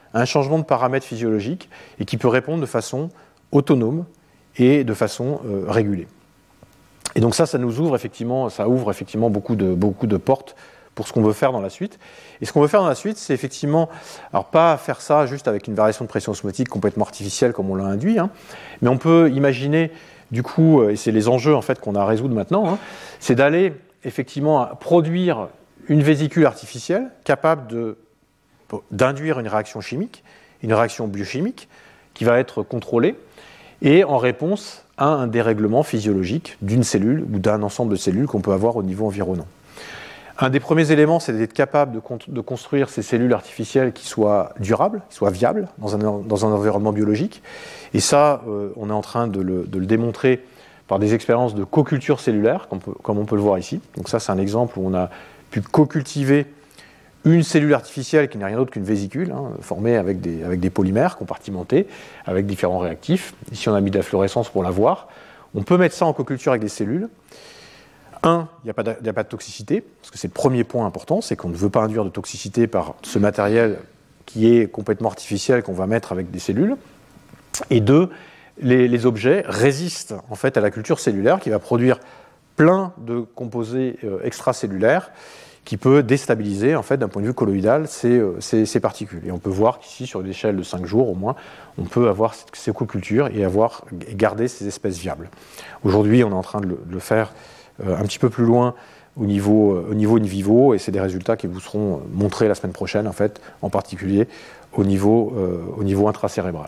à un changement de paramètres physiologiques et qui peut répondre de façon autonome et de façon euh, régulée. Et donc ça, ça nous ouvre effectivement, ça ouvre effectivement beaucoup de, beaucoup de portes pour ce qu'on veut faire dans la suite. Et ce qu'on veut faire dans la suite, c'est effectivement, alors pas faire ça juste avec une variation de pression osmotique complètement artificielle comme on l'a induit, hein, mais on peut imaginer, du coup, et c'est les enjeux en fait qu'on a à résoudre maintenant, hein, c'est d'aller effectivement produire une vésicule artificielle capable de, d'induire une réaction chimique, une réaction biochimique qui va être contrôlée et en réponse à un dérèglement physiologique d'une cellule ou d'un ensemble de cellules qu'on peut avoir au niveau environnant. Un des premiers éléments, c'est d'être capable de, con- de construire ces cellules artificielles qui soient durables, qui soient viables dans un, dans un environnement biologique. Et ça, euh, on est en train de le, de le démontrer par des expériences de co-culture cellulaire, comme, peut, comme on peut le voir ici. Donc ça, c'est un exemple où on a pu co-cultiver une cellule artificielle qui n'est rien d'autre qu'une vésicule, hein, formée avec des, avec des polymères compartimentés, avec différents réactifs. Ici, on a mis de la fluorescence pour la voir. On peut mettre ça en co-culture avec des cellules. Un, il n'y a pas de, il n'y a pas de toxicité, parce que c'est le premier point important, c'est qu'on ne veut pas induire de toxicité par ce matériel qui est complètement artificiel qu'on va mettre avec des cellules. Et deux, les, les objets résistent en fait à la culture cellulaire qui va produire plein de composés euh, extracellulaires qui peut déstabiliser en fait d'un point de vue colloïdal ces, euh, ces, ces particules. Et on peut voir qu'ici, sur une échelle de cinq jours au moins, on peut avoir ces co-cultures et avoir et garder ces espèces viables. Aujourd'hui, on est en train de le, de le faire euh, un petit peu plus loin au niveau, euh, au niveau in vivo, et c'est des résultats qui vous seront montrés la semaine prochaine, en fait, en particulier au niveau, euh, au niveau intracérébral.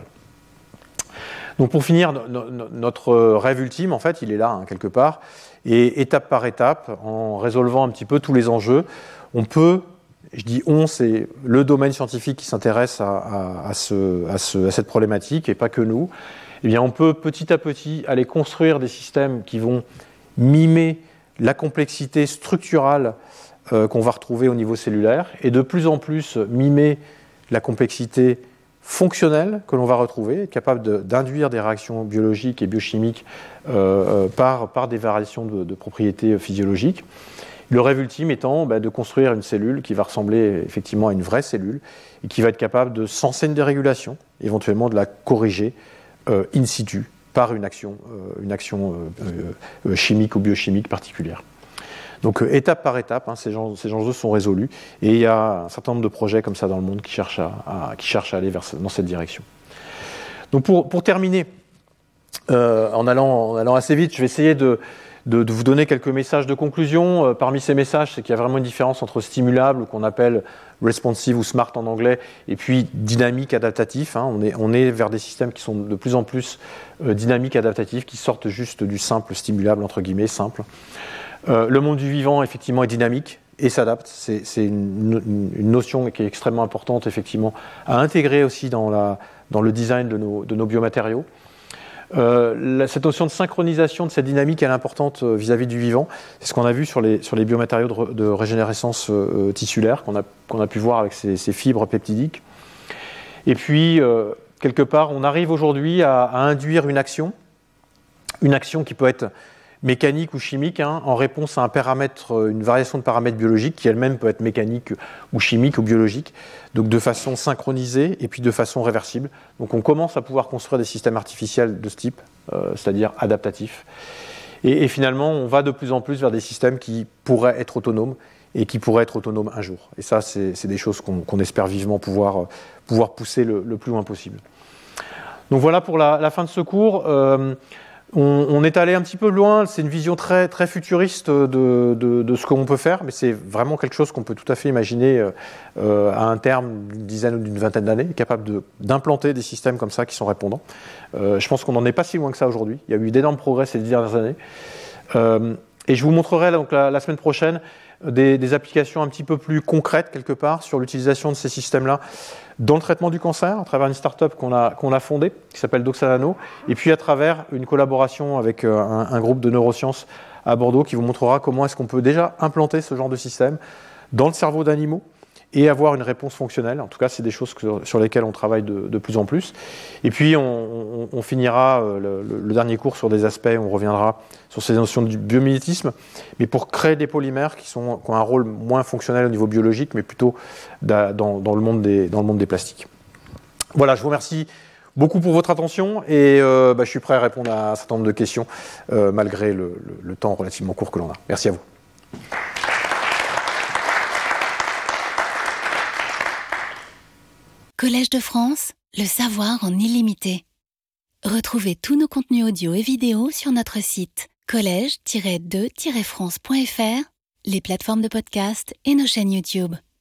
Donc pour finir, no, no, notre rêve ultime, en fait, il est là, hein, quelque part, et étape par étape, en résolvant un petit peu tous les enjeux, on peut, je dis on, c'est le domaine scientifique qui s'intéresse à, à, à, ce, à, ce, à cette problématique, et pas que nous, eh bien on peut petit à petit aller construire des systèmes qui vont mimer la complexité structurale euh, qu'on va retrouver au niveau cellulaire, et de plus en plus mimer la complexité fonctionnelle que l'on va retrouver, être capable de, d'induire des réactions biologiques et biochimiques euh, par, par des variations de, de propriétés physiologiques. Le rêve ultime étant bah, de construire une cellule qui va ressembler effectivement à une vraie cellule et qui va être capable de senser une dérégulation, éventuellement de la corriger euh, in situ par une action, euh, une action euh, euh, chimique ou biochimique particulière. Donc euh, étape par étape, hein, ces, gens, ces enjeux sont résolus et il y a un certain nombre de projets comme ça dans le monde qui cherchent à, à, qui cherchent à aller vers, dans cette direction. Donc pour, pour terminer, euh, en, allant, en allant assez vite, je vais essayer de, de, de vous donner quelques messages de conclusion. Euh, parmi ces messages, c'est qu'il y a vraiment une différence entre stimulable, ou qu'on appelle responsive ou smart en anglais, et puis dynamique, adaptatif. Hein. On est, on est vers des systèmes qui sont de plus en plus euh, dynamiques, adaptatifs, qui sortent juste du simple stimulable, entre guillemets, simple. Euh, le monde du vivant, effectivement, est dynamique et s'adapte. C'est, c'est une, une notion qui est extrêmement importante, effectivement, à intégrer aussi dans, la, dans le design de nos, de nos biomatériaux. Euh, la, cette notion de synchronisation de cette dynamique, elle est importante euh, vis-à-vis du vivant. C'est ce qu'on a vu sur les, sur les biomatériaux de, re, de régénérescence euh, tissulaire, qu'on a, qu'on a pu voir avec ces, ces fibres peptidiques. Et puis, euh, quelque part, on arrive aujourd'hui à, à induire une action, une action qui peut être mécanique ou chimique, hein, en réponse à un paramètre, une variation de paramètres biologiques qui elle-même peut être mécanique ou chimique ou biologique, donc de façon synchronisée et puis de façon réversible. Donc on commence à pouvoir construire des systèmes artificiels de ce type, euh, c'est-à-dire adaptatifs. Et, et finalement, on va de plus en plus vers des systèmes qui pourraient être autonomes et qui pourraient être autonomes un jour. Et ça, c'est, c'est des choses qu'on, qu'on espère vivement pouvoir, pouvoir pousser le, le plus loin possible. Donc voilà pour la, la fin de ce cours. Euh, On, on est allé un petit peu loin, c'est une vision très, très futuriste de, de, de ce qu'on peut faire, mais c'est vraiment quelque chose qu'on peut tout à fait imaginer euh, à un terme d'une dizaine ou d'une vingtaine d'années, capable de, d'implanter des systèmes comme ça qui sont répondants. Euh, je pense qu'on n'en est pas si loin que ça aujourd'hui. Il y a eu d'énormes progrès ces dix dernières années. Euh, et je vous montrerai donc, la, la semaine prochaine des, des applications un petit peu plus concrètes, quelque part, sur l'utilisation de ces systèmes-là dans le traitement du cancer, à travers une start-up qu'on a, qu'on a fondée, qui s'appelle Doxanano, et puis à travers une collaboration avec un, un groupe de neurosciences à Bordeaux qui vous montrera comment est-ce qu'on peut déjà implanter ce genre de système dans le cerveau d'animaux et avoir une réponse fonctionnelle. En tout cas, c'est des choses que, sur lesquelles on travaille de, de plus en plus. Et puis, on, on, on finira le, le, le dernier cours sur des aspects, on reviendra sur ces notions du biomimétisme, mais pour créer des polymères qui, sont, qui ont un rôle moins fonctionnel au niveau biologique, mais plutôt da, dans, dans, le monde des, dans le monde des plastiques. Voilà, je vous remercie beaucoup pour votre attention et euh, bah, je suis prêt à répondre à un certain nombre de questions euh, malgré le, le, le temps relativement court que l'on a. Merci à vous. Collège de France, le savoir en illimité. Retrouvez tous nos contenus audio et vidéo sur notre site collège tiret deux tiret france point f r, les plateformes de podcast et nos chaînes YouTube.